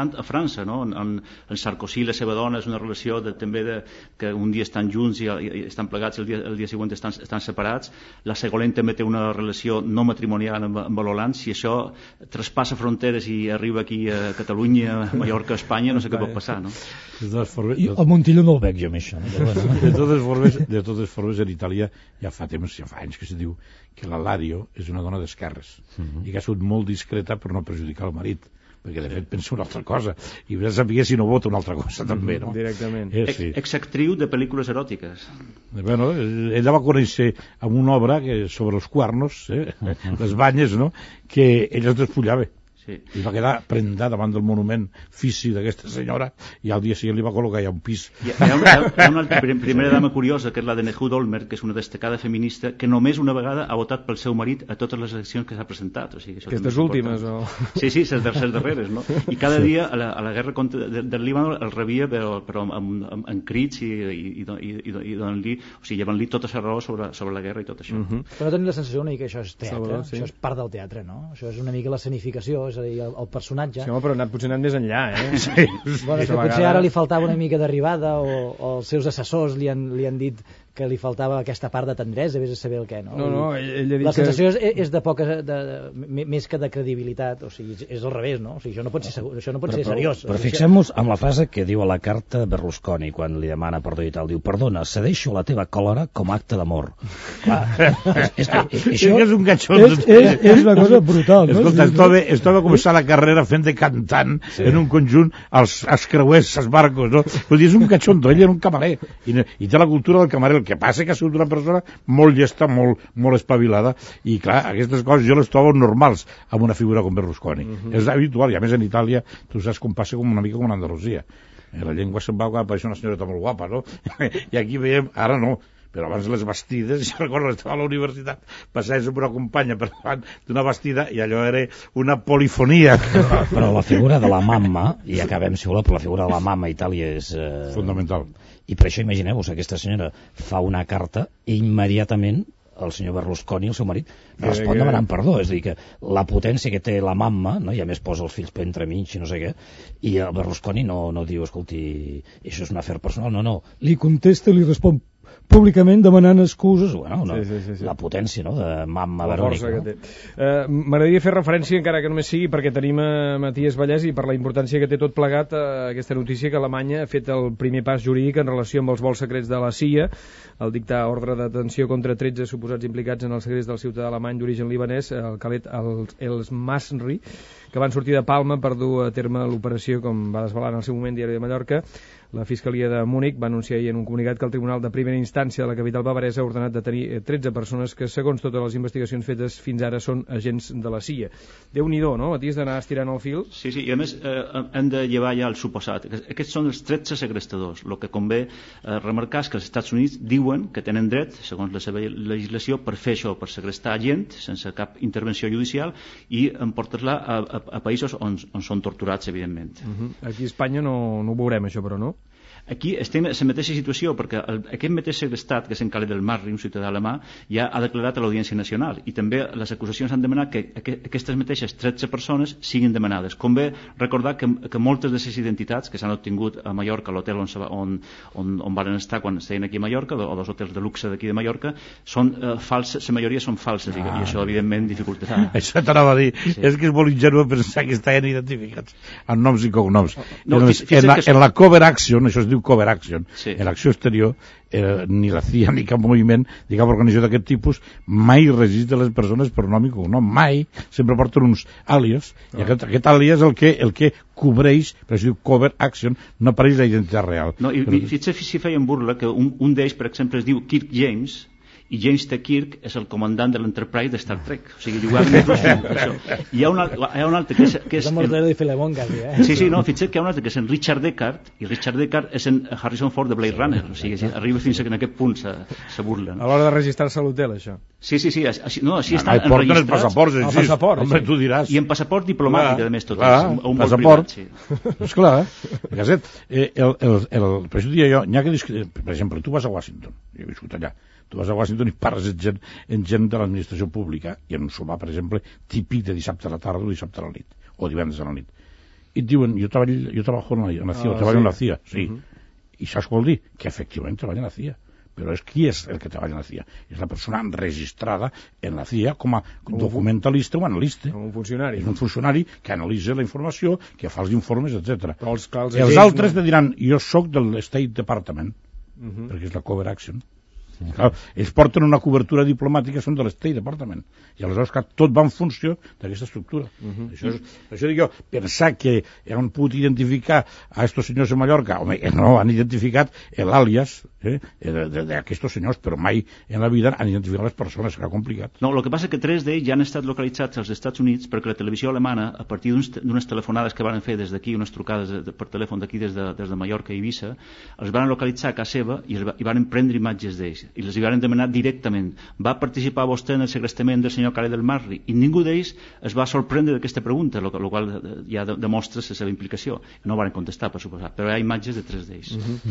França, no? En, en Sarkozy i la seva dona és una relació de, també de, que un dia estan junts i, i estan plegats i el dia, el dia següent estan, estan separats. La Ségolène també té una relació no matrimonial amb, amb l'Hollande. Si això traspassa fronteres i arriba aquí a Catalunya, a Mallorca, a Espanya, no sé què pot passar, no?
De totes formes, I el Montillo no el veig jo amb això. No?
De totes formes, de totes formes en Itàlia ja fa temps, ja fa anys que se diu que la Lario és una dona d'esquerres uh-huh. i que ha sigut molt discreta per no perjudicar el marit, perquè de fet pensa una altra cosa i ja sabia si no vota una altra cosa també, no?
Directament.
Eh, sí.
Exactriu de pel·lícules eròtiques.
Bueno, ella va conèixer amb una obra que, sobre els cuernos, eh? uh-huh. les banyes, no? Que ella es despullava. Sí. I va quedar prendada davant del monument físic d'aquesta senyora i al dia següent li va col·locar ja un pis.
Hi ha, hi ha, una, hi ha una altra primera dama curiosa, que és la de Nehud Olmert, que és una destacada feminista, que només una vegada ha votat pel seu marit a totes les eleccions que s'ha presentat. O sigui,
aquestes últimes, o...?
Sí, sí, les terceres darreres, no? I cada sí. dia a la, a la guerra contra, de, del Líban el rebia, però, però amb, amb, amb crits i, i, i, i, i donant-li, o sigui, llevant-li tota la raó sobre, sobre la guerra i tot això.
Uh-huh. Però no tenim la sensació una mica que això és teatre, Salvador, sí. Això és part del teatre, no? Això és una mica l'escenificació, és a dir, el, el personatge.
Sí, home, però anat, potser anat més enllà, eh?
Sí. Bueno, que potser vegada... ara li faltava una mica d'arribada o, o els seus assessors li han, li han dit que li faltava aquesta part de tendresa, vés a saber el què, no?
No, no, ell, ell ha dit
la sensació
que...
és, és de poca, de, de, més que de credibilitat, o sigui, és al revés, no? O sigui, això no pot ser, això no pot
però,
ser seriós.
Però, però fixem-nos en la frase que diu a la carta Berlusconi, quan li demana perdó i tal, diu, perdona, cedeixo la teva còlera com a acte d'amor. Clar, és, és, és,
això és un catxó.
És, és, és una cosa brutal, no?
Escolta, estava, estava començant la carrera fent de cantant sí. en un conjunt als, als creuers, als barcos, no? Vull dir, és un catxondo, ell era un camarer, i, i té la cultura del camarer, el que passa que ha sigut una persona molt llesta, molt, molt espavilada, i clar, aquestes coses jo les trobo normals amb una figura com Berlusconi. Uh-huh. És habitual, i a més en Itàlia tu saps com passa com una mica com en Andalusia. La llengua se'n va quan apareix una senyoreta molt guapa, no? I aquí veiem, ara no, però abans les bastides, jo recordo que estava a la universitat, passaves amb una companya per davant d'una bastida i allò era una polifonia.
Però, però la figura de la mamma, i acabem si voleu, però la figura de la mamma a Itàlia és... Eh...
fundamental.
I per això imagineu-vos, aquesta senyora fa una carta i immediatament el senyor Berlusconi, el seu marit, respon demanant perdó. És a dir, que la potència que té la mamma, no? I a més posa els fills per entremig i no sé què, i el Berlusconi no, no diu, escolti, això és un afer personal, no, no. Li contesta i li respon públicament demanant excuses, bueno, no, sí, sí, sí, sí. La potència, no?, de mamma Verònica. No?
Uh, M'agradaria fer referència, encara que només sigui perquè tenim a Matías Vallès i per la importància que té tot plegat uh, aquesta notícia que Alemanya ha fet el primer pas jurídic en relació amb els vols secrets de la C I A, el dictar ordre de detenció contra tretze suposats implicats en els secrets del ciutadà alemany d'origen libanès, el Khaled El-Masri, que van sortir de Palma per dur a terme l'operació, com va desvelar en el seu moment Diari de Mallorca. La Fiscalia de Múnich va anunciar ahir en un comunicat que el Tribunal de Primera Instància de la capital bavaresa ha ordenat detenir tretze persones que, segons totes les investigacions fetes fins ara, són agents de la C I A. Déu-n'hi-do, no, Matías, d'anar estirant el fil?
Sí, sí, i a més eh, hem de llevar ja el suposat. Aquests són els tretze segrestadors. El que convé eh, remarcar és que els Estats Units diuen que tenen dret, segons la seva legislació, per fer això, per segrestar gent sense cap intervenció judicial i emportar-la a, a, a països on, on són torturats, evidentment.
Uh-huh. Aquí a Espanya no, no ho veurem, això, però no?
Aquí estem en la mateixa situació, perquè el, aquest mateix segrestat, que és en Khaled El-Masri, un ciutadà alemà, ja ha declarat a l'Audiència Nacional, i també les acusacions han demanat que, que aquestes mateixes tretze persones siguin demanades. Convé recordar que, que moltes de les identitats que s'han obtingut a Mallorca, a l'hotel on, on, on, on van estar quan estaven aquí a Mallorca, o dels hotels de luxe d'aquí de Mallorca, són eh, falses, la majoria són falses, ah, i això evidentment dificultarà.
Això t'anava a dir, sí. És que és molt ingenu pensar que estaven identificats amb noms i cognoms. No, en, en, la, en la cover action, això es diu cover action, sí. En l'acció exterior eh, ni la C I A ni cap moviment ni cap organització d'aquest tipus mai registra les persones per nom i cognom, mai, sempre porten uns àlies, oh. I aquest, aquest àlies el que, el que cobreix, per això diu cover action, no apareix la identitat real.
No, i, Però... i fixa't si feien burla que un, un d'ells, per exemple, es diu Kirk James, i James T. Kirk és el comandant de l'Enterprise de Star Trek, o sigui, diu això. Hi ha un altre que és... Que és
el Mortadelo de Filemón, quasi, eh?
Sí, sí, no, fixa't que hi ha un altre que és en Richard Deckard, i Richard Deckard és en Harrison Ford de Blade Runner, o sigui, arriba fins a aquest punt se, se burlen.
A l'hora de registrar-se a l'hotel, això.
Sí, sí, sí, així, no, així estan
ah, enregistrats. El passaport,
el passaport,
home, tu diràs.
I en passaport diplomàtic, a més, tot.
Clar, un passaport, sí. Esclar, eh? El, el, el, el, per això diria jo, n'hi ha que discutir, per exemple, tu vas a Washington, jo he viscut allà, tu vas a Washington i parles en gent, en gent de l'administració pública i en un sopar, per exemple, típic de dissabte a la tarda o dissabte a la nit, o divendres a la nit. i et diuen, jo treballo, jo treballo en la, en la C I A, ah, treballo sí. en la C I A, sí. Uh -huh. I saps què vol dir? Que efectivament treballa en la C I A. Però és qui és el que treballa en la C I A? És la persona registrada en la C I A com a com documentalista o analista.
Com un funcionari.
És un funcionari que analitza la informació, que fa els informes, etcètera.
Però els, els,
els altres no... te diran, jo sóc del State Department, uh -huh. perquè és la Covert Action. Uh -huh. Clar, ells porten una cobertura diplomàtica, són de l'State Department, i aleshores que tot va en funció d'aquesta estructura. Uh -huh. Això és, per això dic jo, pensar que han pogut identificar a estos senyors de Mallorca, home, no, han identificat l'àlies eh, d'aquests senyors, però mai en la vida han identificat les persones, serà complicat.
No, el que passa que tres d'ells ja han estat localitzats als Estats Units perquè la televisió alemana, a partir d'unes telefonades que van fer des d'aquí, unes trucades de, de, per telèfon d'aquí des, de, des de Mallorca i Eivissa, els van localitzar a casa seva i, va, i van prendre imatges d'ells i les hi van demanar directament. Va participar vostè en el segrestament del senyor Khaled El Masri? I ningú d'ells es va sorprendre d'aquesta pregunta, el qual ja demostra la seva implicació. No van contestar, per suposat, però hi ha imatges de tres d'ells.
Uh -huh.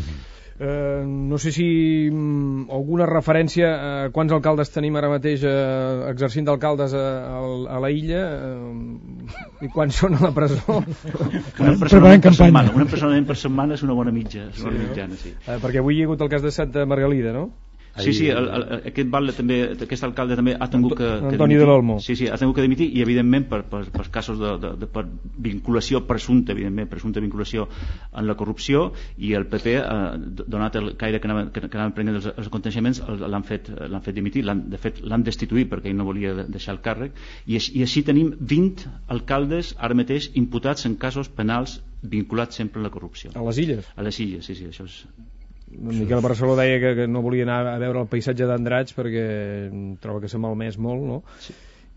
Uh, no sé si um, alguna referència a quants alcaldes tenim ara mateix uh, exercint d'alcaldes a, a, a la illa uh, i quants són a la presó.
Un empresonament per setmana, un empresonament per setmana és una bona mitja, és una bona mitjana, sí.
Uh, perquè avui hi ha hagut el cas de Santa Margalida, no?
Sí, sí, el, el, aquest batlle també, aquest alcalde també ha tingut que, que
Antoni de l'Olmo.
Sí, sí, ha tingut que dimitir i evidentment per, per, per casos de, de, de per vinculació presumpta, evidentment, presumpta vinculació en la corrupció, i el P P, eh, donat el caire que anaven, que, que anaven prenent els, els aconteixements, l'han fet, l'han fet dimitir, l'han, de fet l'han destituït perquè ell no volia deixar el càrrec, i, i així tenim vint alcaldes ara mateix imputats en casos penals vinculats sempre a la corrupció.
A les illes?
A les illes, sí, sí, això és...
Miquel Barceló deia que, que no volia anar a veure el paisatge d'Andratx perquè troba que s'ha malmès molt, no? Sí.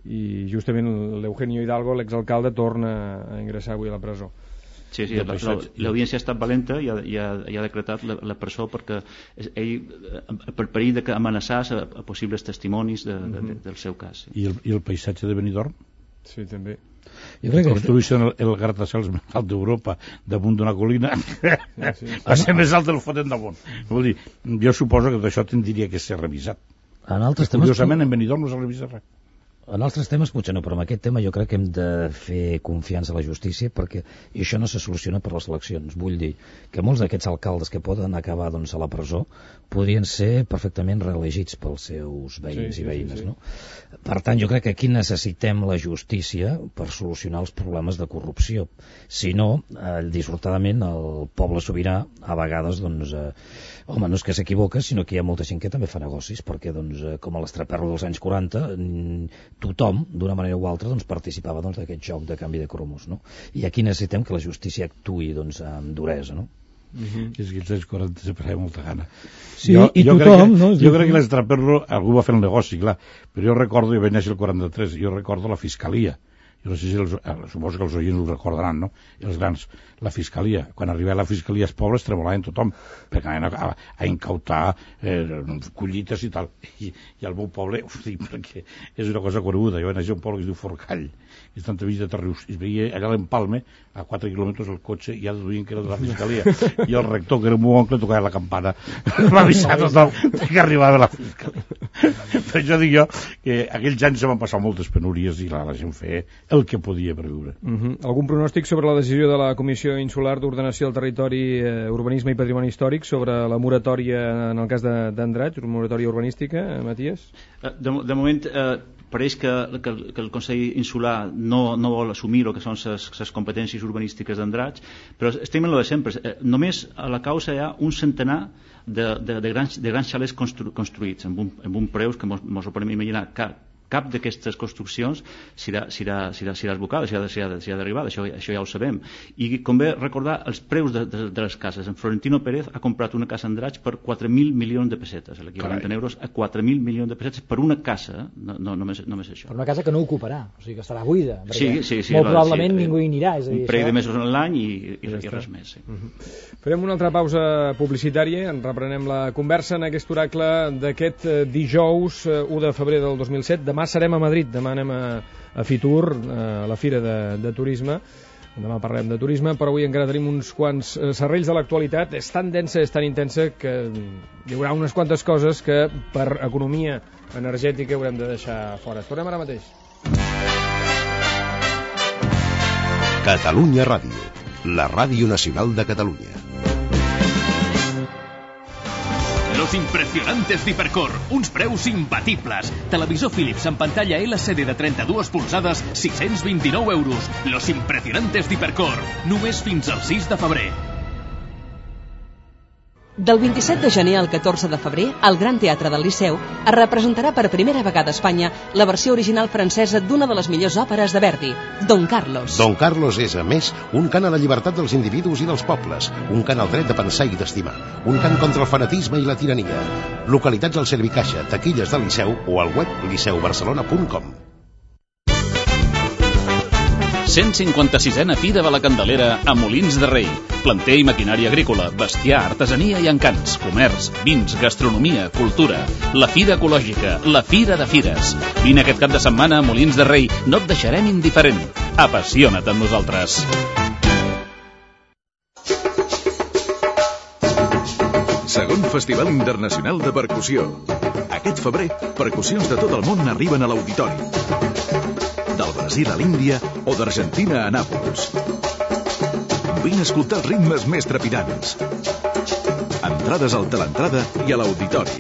I justament l'Eugenio Hidalgo, l'exalcalde, torna a ingressar avui a la presó.
Sí, sí, l'audiència ha estat valenta i ha, i ha, i ha decretat la, la presó perquè ell, per perill d'amenaçar a, a possibles testimonis de, de, de, del seu cas. Sí.
I, el, I el paisatge de Benidorm?
Sí, també.
Jo crec que construïssin el, el gratacels més alt d'Europa damunt d'una colina, sí, sí. Va ser més alt del fotent damunt. Vull dir, jo suposo que això tindria que ser revisat.
En altres temes...
Curiosament, en Benidorm no s'ha revisat res.
En altres temes potser no, però en aquest tema jo crec que hem de fer confiança a la justícia perquè això no se soluciona per les eleccions. Vull dir que molts d'aquests alcaldes que poden acabar doncs, a la presó podrien ser perfectament reelegits pels seus veïns sí, i veïnes. Sí, sí, sí. No? Per tant, jo crec que aquí necessitem la justícia per solucionar els problemes de corrupció. Si no, eh, dissortadament, el poble sobirà a vegades, doncs, eh, home, no és que s'equivoca, sinó que hi ha molta gent que també fa negocis, perquè, doncs, eh, com a l'estraperlo dels anys quaranta, tothom, d'una manera o altra, doncs, participava doncs, d'aquest joc de canvi de cromos, no? I aquí necessitem que la justícia actuï doncs, amb duresa, no?
Uh-huh. És que els anys quaranta se feia molta gana.
Sí, jo, i jo tothom,
crec que,
no?
Jo crec que l'estraperlo, algú va fer el negoci, clar, però jo recordo, jo vaig néixer el quaranta-tres, jo recordo la fiscalia. Jo no sé si els, suposo que els oients ho recordaran, no? Els grans, la fiscalia. Quan arribava a la fiscalia els pobles tremolaven tothom, perquè anaven a, a incautar eh, collites i tal. I, i al meu poble, ho dic perquè és una cosa coneguda. Jo vaig néixer a un poble que es diu Forcall, i està entrevist de Tarrius, i es veia allà a l'Empalme, a quatre quilòmetres el cotxe, i ja deduïen que era de la fiscalia. I el rector, que era el meu oncle, tocava la campana. M'avisava tothom que arribava la fiscalia. Per això dic jo que aquells anys se van passar moltes penúries i la, la gent feia el que podia per viure.
Uh -huh. Algun pronòstic sobre la decisió de la Comissió Insular d'Ordenació del Territori, eh, Urbanisme i Patrimoni Històric sobre la moratòria en el cas d'Andratx, una moratòria urbanística, Matías?
De, de moment... Eh... pareix que, que, que el Consell Insular no, no vol assumir el que són les competències urbanístiques d'Andratx, però estem en lo de sempre. Eh, només a la causa hi ha un centenar de, de, de, grans, de grans xalets constru, construïts amb un, amb un preus que mos ho podem imaginar. Cap, cap d'aquestes construccions serà, serà, serà, serà esbocada, serà derivada, això, això ja ho sabem. I convé recordar els preus de, de, de les cases. En Florentino Pérez ha comprat una casa a Andratx per quatre mil milions de pessetes, l'equivalent en euros a quatre mil milions de pessetes per una casa, no, no, només, només això.
Per una casa que no ocuparà, o sigui que estarà buida,
sí, sí, sí,
molt
la,
probablement
sí,
ningú hi anirà. És a dir,
un parell de mesos en l'any i, i, i res més. Sí.
Uh-huh. Farem una altra pausa publicitària, en reprenem la conversa en aquest oracle d'aquest dijous u de febrer del dos mil set. Demà serem a Madrid, demà anem a, a Fitur, a la Fira de, de Turisme. Demà parlem de turisme, però avui encara tenim uns quants eh, serrells de l'actualitat. És tan densa, és tan intensa, que hi haurà unes quantes coses que per economia energètica haurem de deixar fora. Tornem ara mateix.
Catalunya Ràdio, la ràdio nacional de Catalunya.
Los impresionantes d'Hipercor, uns preus imbatibles. Televisor Philips en pantalla L C D de trenta-dues polzades, sis-cents vint-i-nou euros. Los impresionantes d'Hipercor, només fins al sis de febrer.
Del vint-i-set de gener al catorze de febrer, al Gran Teatre del Liceu es representarà per primera vegada a Espanya la versió original francesa d'una de les millors òperes de Verdi, Don Carlos.
Don Carlos és, a més, un cant a la llibertat dels individus i dels pobles, un cant al dret de pensar i d'estimar, un cant contra el fanatisme i la tirania. Localitats al Servicaixa, taquilles del Liceu o al web liceu barcelona punt com.
cent cinquanta-sisena Fira de la Candelera a Molins de Rei. Planter i maquinària agrícola, bestiar, artesania i encants, comerç, vins, gastronomia, cultura. La Fira Ecològica, la Fira de Fires. Vine aquest cap de setmana a Molins de Rei, no et deixarem indiferent. Apassiona't amb nosaltres.
Segon Festival Internacional de Percussió. Aquest febrer, percussions de tot el món arriben a l'auditori. Del Brasil a l'Índia o d'Argentina a Nàpols. Vine a escoltar els ritmes més trepidants. Entrades al Teleentrada i a l'auditori.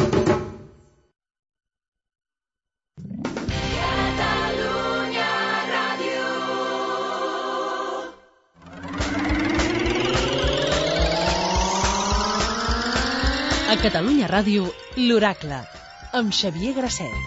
A Catalunya Ràdio, l'Oracle, amb Xavier Grasset.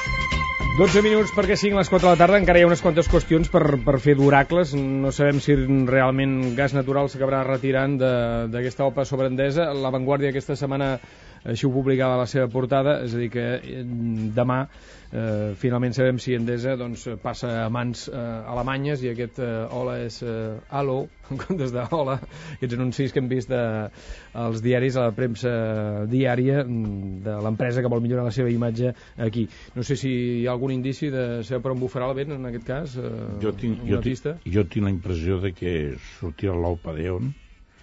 dotze minuts perquè siguin les quatre de la tarda. Encara hi ha unes quantes qüestions per, per fer d'oracles. No sabem si realment Gas Natural s'acabarà retirant d'aquesta O P A sobre Endesa. La Vanguardia aquesta setmana així ho publicava a la seva portada, és a dir que demà eh, finalment sabem si Endesa doncs, passa a mans eh, alemanyes i aquest eh, hola és eh, alo, en comptes de hola, aquests anuncis que hem vist de, als diaris, a la premsa diària de l'empresa que vol millorar la seva imatge aquí. No sé si hi ha algun indici de saber per on bufarà el vent en aquest cas, eh,
jo tinc, jo, tinc, jo tinc la impressió de que sortirà l'O P A d'E.ON,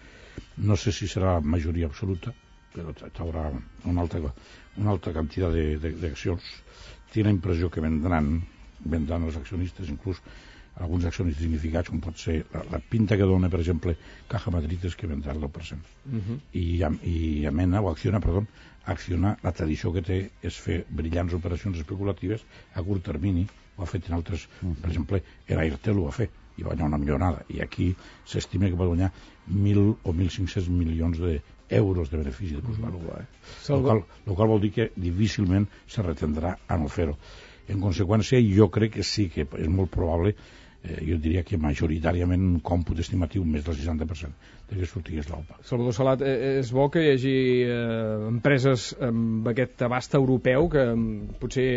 no sé si serà majoria absoluta, però haurà una altra, una altra quantitat d'accions. Tinc la impressió que vendran, vendran els accionistes, inclús alguns accionistes significats, com pot ser la, la pinta que dona, per exemple, Caja Madrid, és que vendrà el deu per cent. Uh-huh. I, i Amena, o Acciona, perdó, Acciona, la tradició que té és fer brillants operacions especulatives a curt termini. Ho ha fet en altres, uh-huh. Per exemple, era Airtel ho va fer, i va guanyar una millonada. I aquí s'estima que va guanyar mil o mil cinc-cents milions de euros de benefici de plusvàlua. Eh? El qual, el qual vol dir que difícilment se retendrà a no fer-ho. En conseqüència, jo crec que sí que és molt probable, eh, jo diria que majoritàriament un còmput estimatiu més del seixanta per cent de que sortigués l'O P A.
Salvador Salat, eh, és bo que hi hagi eh, empreses amb aquest abast europeu que potser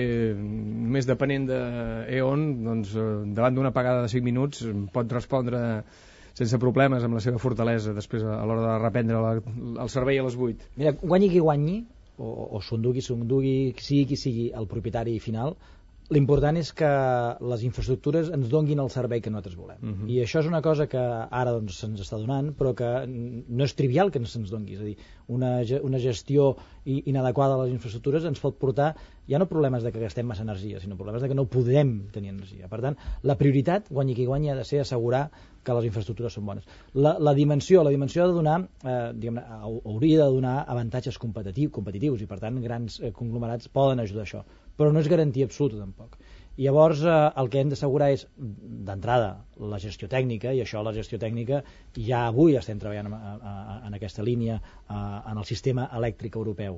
més depenent d'E.ON, doncs, eh, davant d'una pagada de cinc minuts pot respondre sense problemes amb la seva fortalesa després a l'hora de reprendre la, el servei a les vuit.
Mira, guanyi qui guanyi, o, o s'ho endugui, s'ho endugui, sigui qui sigui el propietari final, l'important és que les infraestructures ens donguin el servei que nosaltres volem. Uh-huh. I això és una cosa que ara doncs, se'ns està donant, però que no és trivial que se'ns dongui. És a dir, una, una gestió inadequada de les infraestructures ens pot portar ja no problemes de que gastem massa energia, sinó problemes de que no podem tenir energia. Per tant, la prioritat, guanyi qui guanyi, ha de ser assegurar que les infraestructures són bones. La, la dimensió, la dimensió ha de donar, eh, diguem-ne, hauria de donar avantatges competitiu, competitius i per tant grans eh, conglomerats poden ajudar a això, però no és garantia absoluta tampoc. I llavors eh, el que hem d'assegurar és d'entrada la gestió tècnica, i això la gestió tècnica ja avui estem treballant a, a, a, en aquesta línia a, en el sistema elèctric europeu.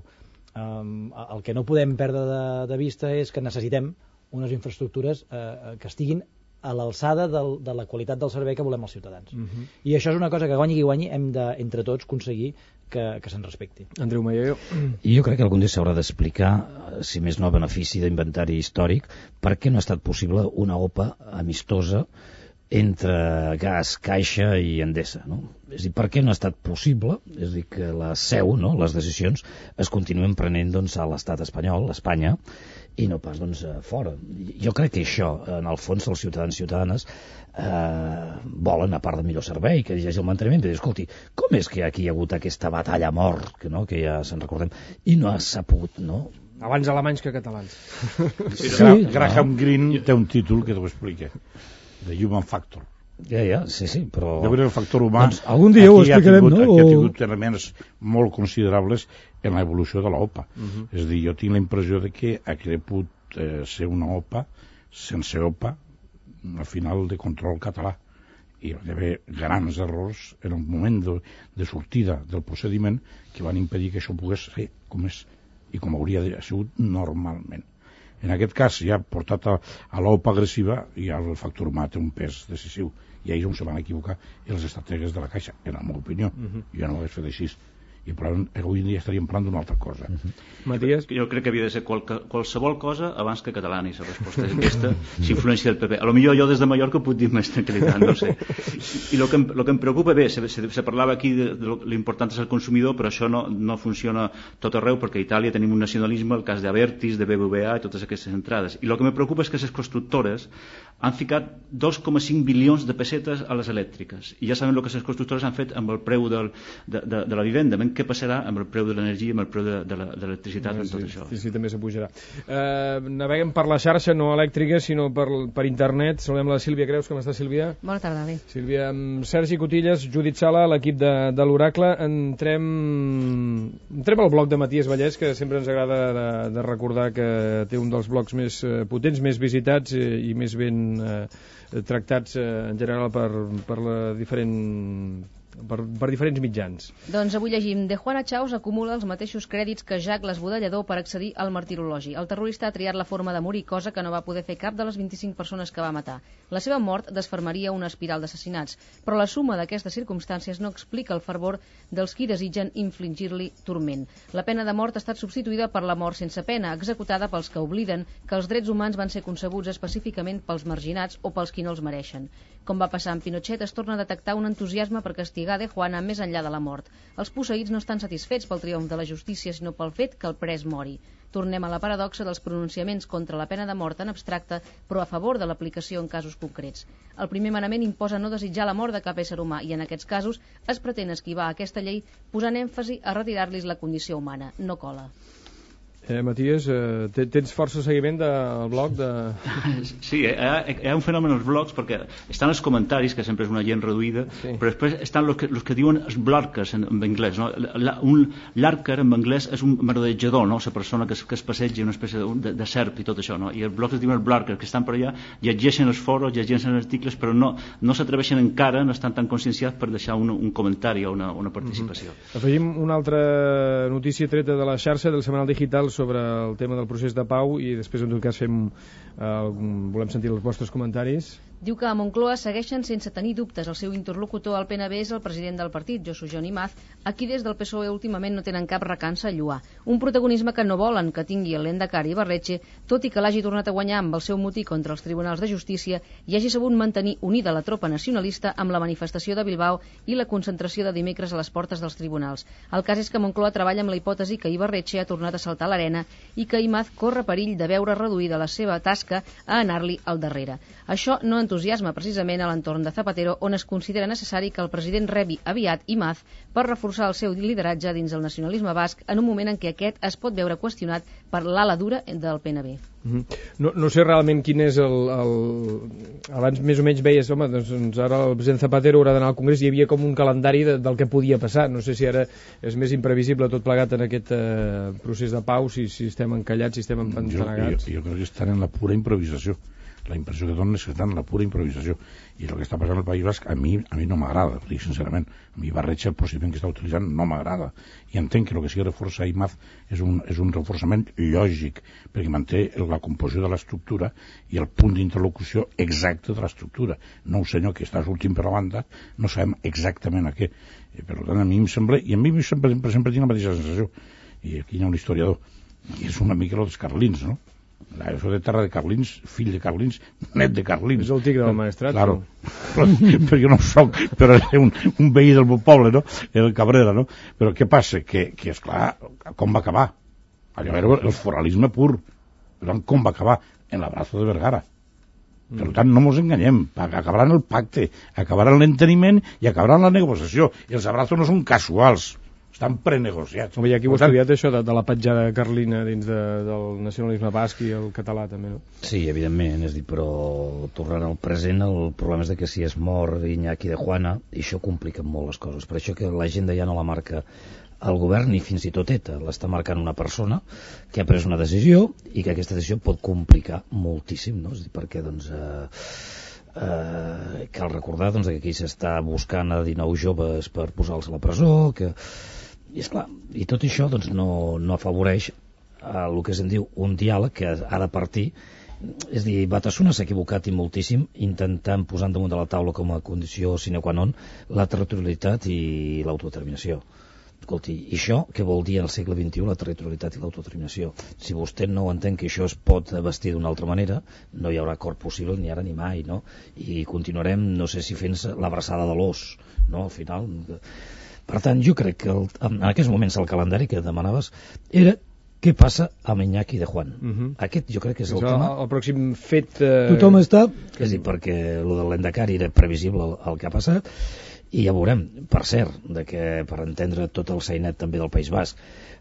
Um, el que no podem perdre de, de vista és que necessitem unes infraestructures eh, que estiguin a l'alçada de, de la qualitat del servei que volem els ciutadans. Uh-huh. I això és una cosa que guanyi qui guanyi hem de, entre tots, aconseguir que, que se'n respecti.
Andreu Maier.
I jo crec que algun dia s'haurà d'explicar, si més no a benefici d'inventari històric, per què no ha estat possible una O P A amistosa entre Gas, Caixa i Endesa, no? És a dir, per què no ha estat possible? És a dir, que la seu, no?, les decisions es continuen prenent doncs, a l'estat espanyol, a Espanya, i no pas doncs, fora. Jo crec que això, en el fons, els ciutadans i ciutadanes eh, volen, a part de millor servei, que hi hagi el manteniment, però escolti, com és que aquí hi ha hagut aquesta batalla a mort, que, no?, que ja se'n recordem, i no s'ha pogut, no?
Abans alemanys que catalans.
Sí, Graham no? Greene té un títol que t'ho explica, The Human Factor.
Ja, ja, sí, sí, però...
De veure, el factor humà...
Doncs algun dia ho explicarem, no?
Aquí ha tingut elements molt considerables en l'evolució de l'OPA. Uh -huh. És a dir, jo tinc la impressió de que ha cregut eh, ser una OPA sense OPA al final de control català. I hi va haver grans errors en el moment de, de sortida del procediment que van impedir que això pogués ser com és i com hauria de sigut normalment. En aquest cas, ja portat a, a l'OPA agressiva, ja el factor humà té un pes decisiu, i ahir on se van equivocar els estrategues de la Caixa, en la meva opinió. Uh -huh. Jo no ho hagués fet així. I avui en dia estaríem parlant d'una altra cosa. Uh -huh.
Matías?
Jo crec que havia de ser qual, qualsevol cosa abans que catalana, i la resposta és aquesta, s'influència del P P. A lo millor jo des de Mallorca ho puc dir més tranquil·litat, no sé. I el que, em, lo que em preocupa, bé, se, se, se parlava aquí de, de l'important és el consumidor, però això no, no funciona tot arreu, perquè a Itàlia tenim un nacionalisme, el cas d'Abertis, de B B V A i totes aquestes entrades. I el que me preocupa és que les constructores han ficat dos coma cinc bilions de pessetes a les elèctriques, i ja sabem el que les constructores han fet amb el preu del, de, de, de la vivenda. Ben, què passarà amb el preu de l'energia i amb el preu de, de l'electricitat, amb
sí,
tot això?
Sí, sí, també s'apujarà. Eh, naveguem per la xarxa, no elèctrica, sinó per, per internet. Saludem la Sílvia Creus. Com està, Sílvia?
Bona tarda, bé.
Sílvia, amb Sergi Cotillas, Judit Sala, l'equip de, de l'Oracle. Entrem, entrem al blog de Matías Vallès, que sempre ens agrada de, de recordar que té un dels blogs més eh, potents, més visitats eh, i més ben eh, tractats eh, en general per, per la diferent... Per, per diferents mitjans.
Doncs avui llegim: De Juana Chaus acumula els mateixos crèdits que Jacques l'esbudellador per accedir al martirologi. El terrorista ha triat la forma de morir, cosa que no va poder fer cap de les vint-i-cinc persones que va matar. La seva mort desfermaria una espiral d'assassinats, però la suma d'aquestes circumstàncies no explica el fervor dels qui desitgen infligir-li turment. La pena de mort ha estat substituïda per la mort sense pena, executada pels que obliden que els drets humans van ser concebuts específicament pels marginats o pels qui no els mereixen. Com va passar amb Pinochet, es torna a detectar un entusiasme per castigar De Juana més enllà de la mort. Els posseïts no estan satisfets pel triomf de la justícia, sinó pel fet que el pres mori. Tornem a la paradoxa dels pronunciaments contra la pena de mort en abstracte, però a favor de l'aplicació en casos concrets. El primer manament imposa no desitjar la mort de cap ésser humà, i en aquests casos es pretén esquivar aquesta llei posant èmfasi a retirar-los la condició humana. No cola.
Eh, Matías, eh, tens força seguiment del blog? De...
Sí, hi ha, hi ha un fenomen als blogs, perquè estan els comentaris, que sempre és una gent reduïda, sí. Però després estan els que, los que diuen els blarkers en, en anglès, no? La, un larker en anglès és un merodejador, no? La persona que es, que es passeja, una espècie de, de, de serp i tot això, no? I els blogs es diuen els blarkers, que estan per allà, llegeixen els foros, llegeixen els articles, però no, no s'atreveixen encara, no estan tan conscienciats per deixar un, un comentari o una, una participació.
Mm-hmm. Afegim una altra notícia treta de la xarxa del Setmanal Digital sobre el tema del procés de pau, i després en tot cas fem, eh, volem sentir els vostres comentaris.
Diu que a Moncloa segueixen sense tenir dubtes. El seu interlocutor al P N B és el president del partit, Josu Jon Imaz, a qui des del P S O E últimament no tenen cap recança a lluar. Un protagonisme que no volen que tingui el Lehendakari Ibarretxe, tot i que l'hagi tornat a guanyar amb el seu motí contra els tribunals de justícia i hagi sabut mantenir unida la tropa nacionalista amb la manifestació de Bilbao i la concentració de dimecres a les portes dels tribunals. El cas és que Moncloa treballa amb la hipòtesi que Ibarretxe ha tornat a saltar l'arena i que Imaz corre perill de veure reduïda la seva tasca a anar-li al darrere. Això no entusiasma precisament a l'entorn de Zapatero, on es considera necessari que el president rebi aviat Imaz per reforçar el seu lideratge dins el nacionalisme basc en un moment en què aquest es pot veure qüestionat per l'ala dura del P N B.
Mm-hmm. No, no sé realment quin és el, el... Abans més o menys veies, home, doncs ara el president Zapatero haurà d'anar al Congrés, hi havia com un calendari de, del que podia passar. No sé si ara és més imprevisible tot plegat en aquest eh, procés de pau, si, si estem encallats, si estem empantanegats.
Jo, jo, jo crec que estan en la pura improvisació. La impressió que donen és que estan en la pura improvisació, i el que està passant al País Basc a mi, a mi no m'agrada, dic sincerament. A mi Ibarretxe, el procediment que està utilitzant, no m'agrada, i entenc que el que sigui reforçar Imaz és un, és un reforçament lògic, perquè manté la composició de l'estructura i el punt d'interlocució exacte de l'estructura. No un senyor que està sortint per la banda, no sabem exactament a què. I, per tant, a mi em sembla, i a mi sempre, sempre tinc la mateixa sensació, i aquí hi ha un historiador, i és una mica dels carlins, no? La, això de terra de Carlins, fill de Carlins, net de Carlins.
És el tigre del maestrat.
Claro, però, però jo no soc, però és un, un veí del meu poble, no? El Cabrera, no? Però què passa? Que, que esclar, com va acabar? Allò era el foralisme pur. Però com va acabar? En l'abrazo de Vergara. Mm. Per tant, no ens enganyem. Acabaran el pacte, acabaran l'enteniment i acabaran la negociació. I els abrazos no són casuals. estan prenegociats.
Home, i aquí ho he estudiat, això de, de la petjada carlina dins de, del nacionalisme basc i el català, també, no?
Sí, evidentment, és dir, però tornant al present, el problema és de que si es mor Iñaki de Juana, això complica molt les coses. Per això que l'agenda ja no la marca el govern, ni fins i tot ETA, l'està marcant una persona que ha pres una decisió i que aquesta decisió pot complicar moltíssim, no? És dir, perquè, doncs... Eh, eh, cal recordar doncs, que aquí s'està buscant a dinou joves per posar-los a la presó, que... I, esclar, i tot això doncs, no, no afavoreix a el que se'n diu un diàleg que ha de partir. És a dir, Batasuna s'ha equivocat i moltíssim intentant posar damunt de la taula com a condició sine qua non la territorialitat i l'autodeterminació. Escolti, i això què vol dir al segle vint-i-u, la territorialitat i l'autodeterminació? Si vostè no entén que això es pot vestir d'una altra manera, no hi haurà acord possible ni ara ni mai, no? I continuarem, no sé si fent l'abraçada de l'os, no? Al final... Per tant, jo crec que el, en aquests moments el calendari que demanaves era què passa amb Iñaki de Juan. Uh-huh. Aquest jo crec que és el,
el
tema.
El pròxim fet... Eh...
Tothom està... És a dir, perquè el de l'Endacari era previsible el, el que ha passat, i ja veurem, per cert, de que per entendre tot el sainet també del País Basc,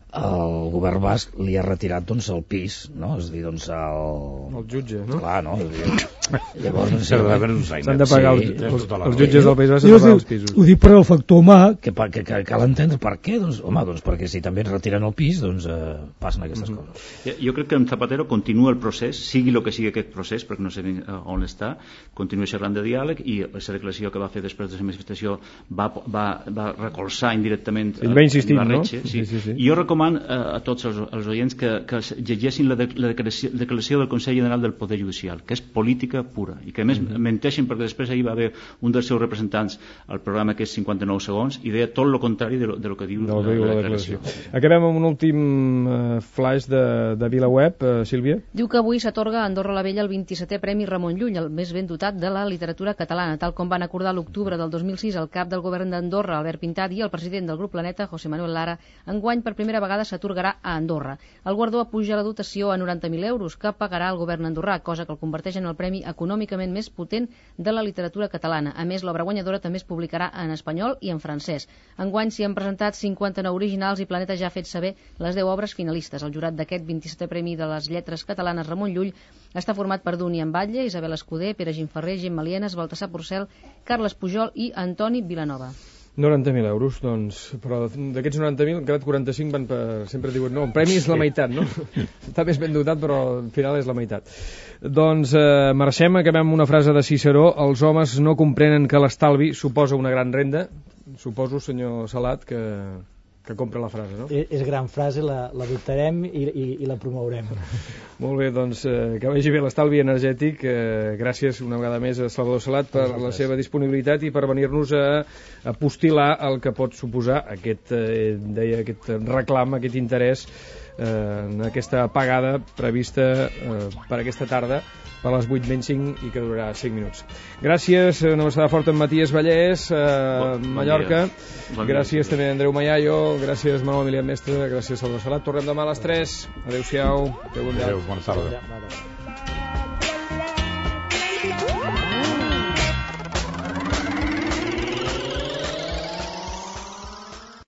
el govern basc li ha retirat doncs el pis, no? És a dir, doncs el...
El jutge, no?
Clar, no? És a dir, llavors... No sé,
s'han de pagar sí, els, els, els jutges del País Basc s'han de pagar els pisos.
Ho dic per el factor humà, que, que, que cal entendre per què, doncs, home, doncs perquè si també ens retiren el pis, doncs eh, passen aquestes mm-hmm. coses.
Jo, jo crec que en Zapatero continua el procés, sigui el que sigui aquest procés, perquè no sé on està, continua xerrant de diàleg, i la declaració que va fer després de la manifestació va, va, va recolzar indirectament
ell va insistir, no?
Sí. Sí, sí, sí. I jo recomano a, a tots els, els oients que, que llegeixin la, de, la declaració, declaració del Consell General del Poder Judicial, que és política pura, i que a més mm-hmm. menteixen perquè després ahir va haver un dels seus representants al programa que és cinquanta-nou segons i deia tot el contrari de lo, de lo que diu, de lo que diu la, la declaració. declaració.
Acabem amb un últim uh, flash de, de VilaWeb, uh, Sílvia.
Diu que avui s'atorga a Andorra la Vella el vint-i-setè Premi Ramon Llull, el més ben dotat de la literatura catalana, tal com van acordar l'octubre del dos mil sis el cap del govern d'Andorra, Albert Pintat, i el president del grup Planeta, José Manuel Lara. Enguany, per primera vegada, s'atorgarà a Andorra. El guardó puja la dotació a noranta mil euros, que pagarà el govern andorrà, cosa que el converteix en el premi econòmicament més potent de la literatura catalana. A més, l'obra guanyadora també es publicarà en espanyol i en francès. Enguany s'hi han presentat cinquanta-nou originals i Planeta ja ha fet saber les deu obres finalistes. El jurat d'aquest vint-i-setè Premi de les Lletres Catalanes Ramon Llull està format per Dúnia Batlle, Isabel Escudé, Pere Gimferrer, Gemma Lienes, Baltasar Porcel, Carles Pujol i Antoni Vilanova.
noranta mil euros, doncs, però d'aquests noranta mil, encara quaranta-cinc van per... Sempre diuen, no, el premi és la meitat, no? Està més ben dotat, però al final és la meitat. Doncs eh, marxem, acabem amb una frase de Ciceró: els homes no comprenen que l'estalvi suposa una gran renda. Suposo, senyor Salat, que... que compra la frase, no?
És, és gran frase, la, la adoptarem i, i, i la promourem.
Molt bé, doncs eh, que vagi bé l'estalvi energètic. Eh, gràcies una vegada més a Salvador Salat per Gràcies. la seva disponibilitat i per venir-nos a, a postilar el que pot suposar aquest, eh, deia, aquest reclam, aquest interès eh, en aquesta pagada prevista eh, per aquesta tarda per les vuit menys cinc i que durarà cinc minuts. Gràcies, una abraçada forta en Matías Vallès, a bon, Mallorca. Bon gràcies bon també a Andreu Mayayo, gràcies Manuel Emilià Mestre, gràcies Salvador Salat. Tornem demà a les tres. Adéu-siau. Adéu, bon dia.
Adéu, bona tarda.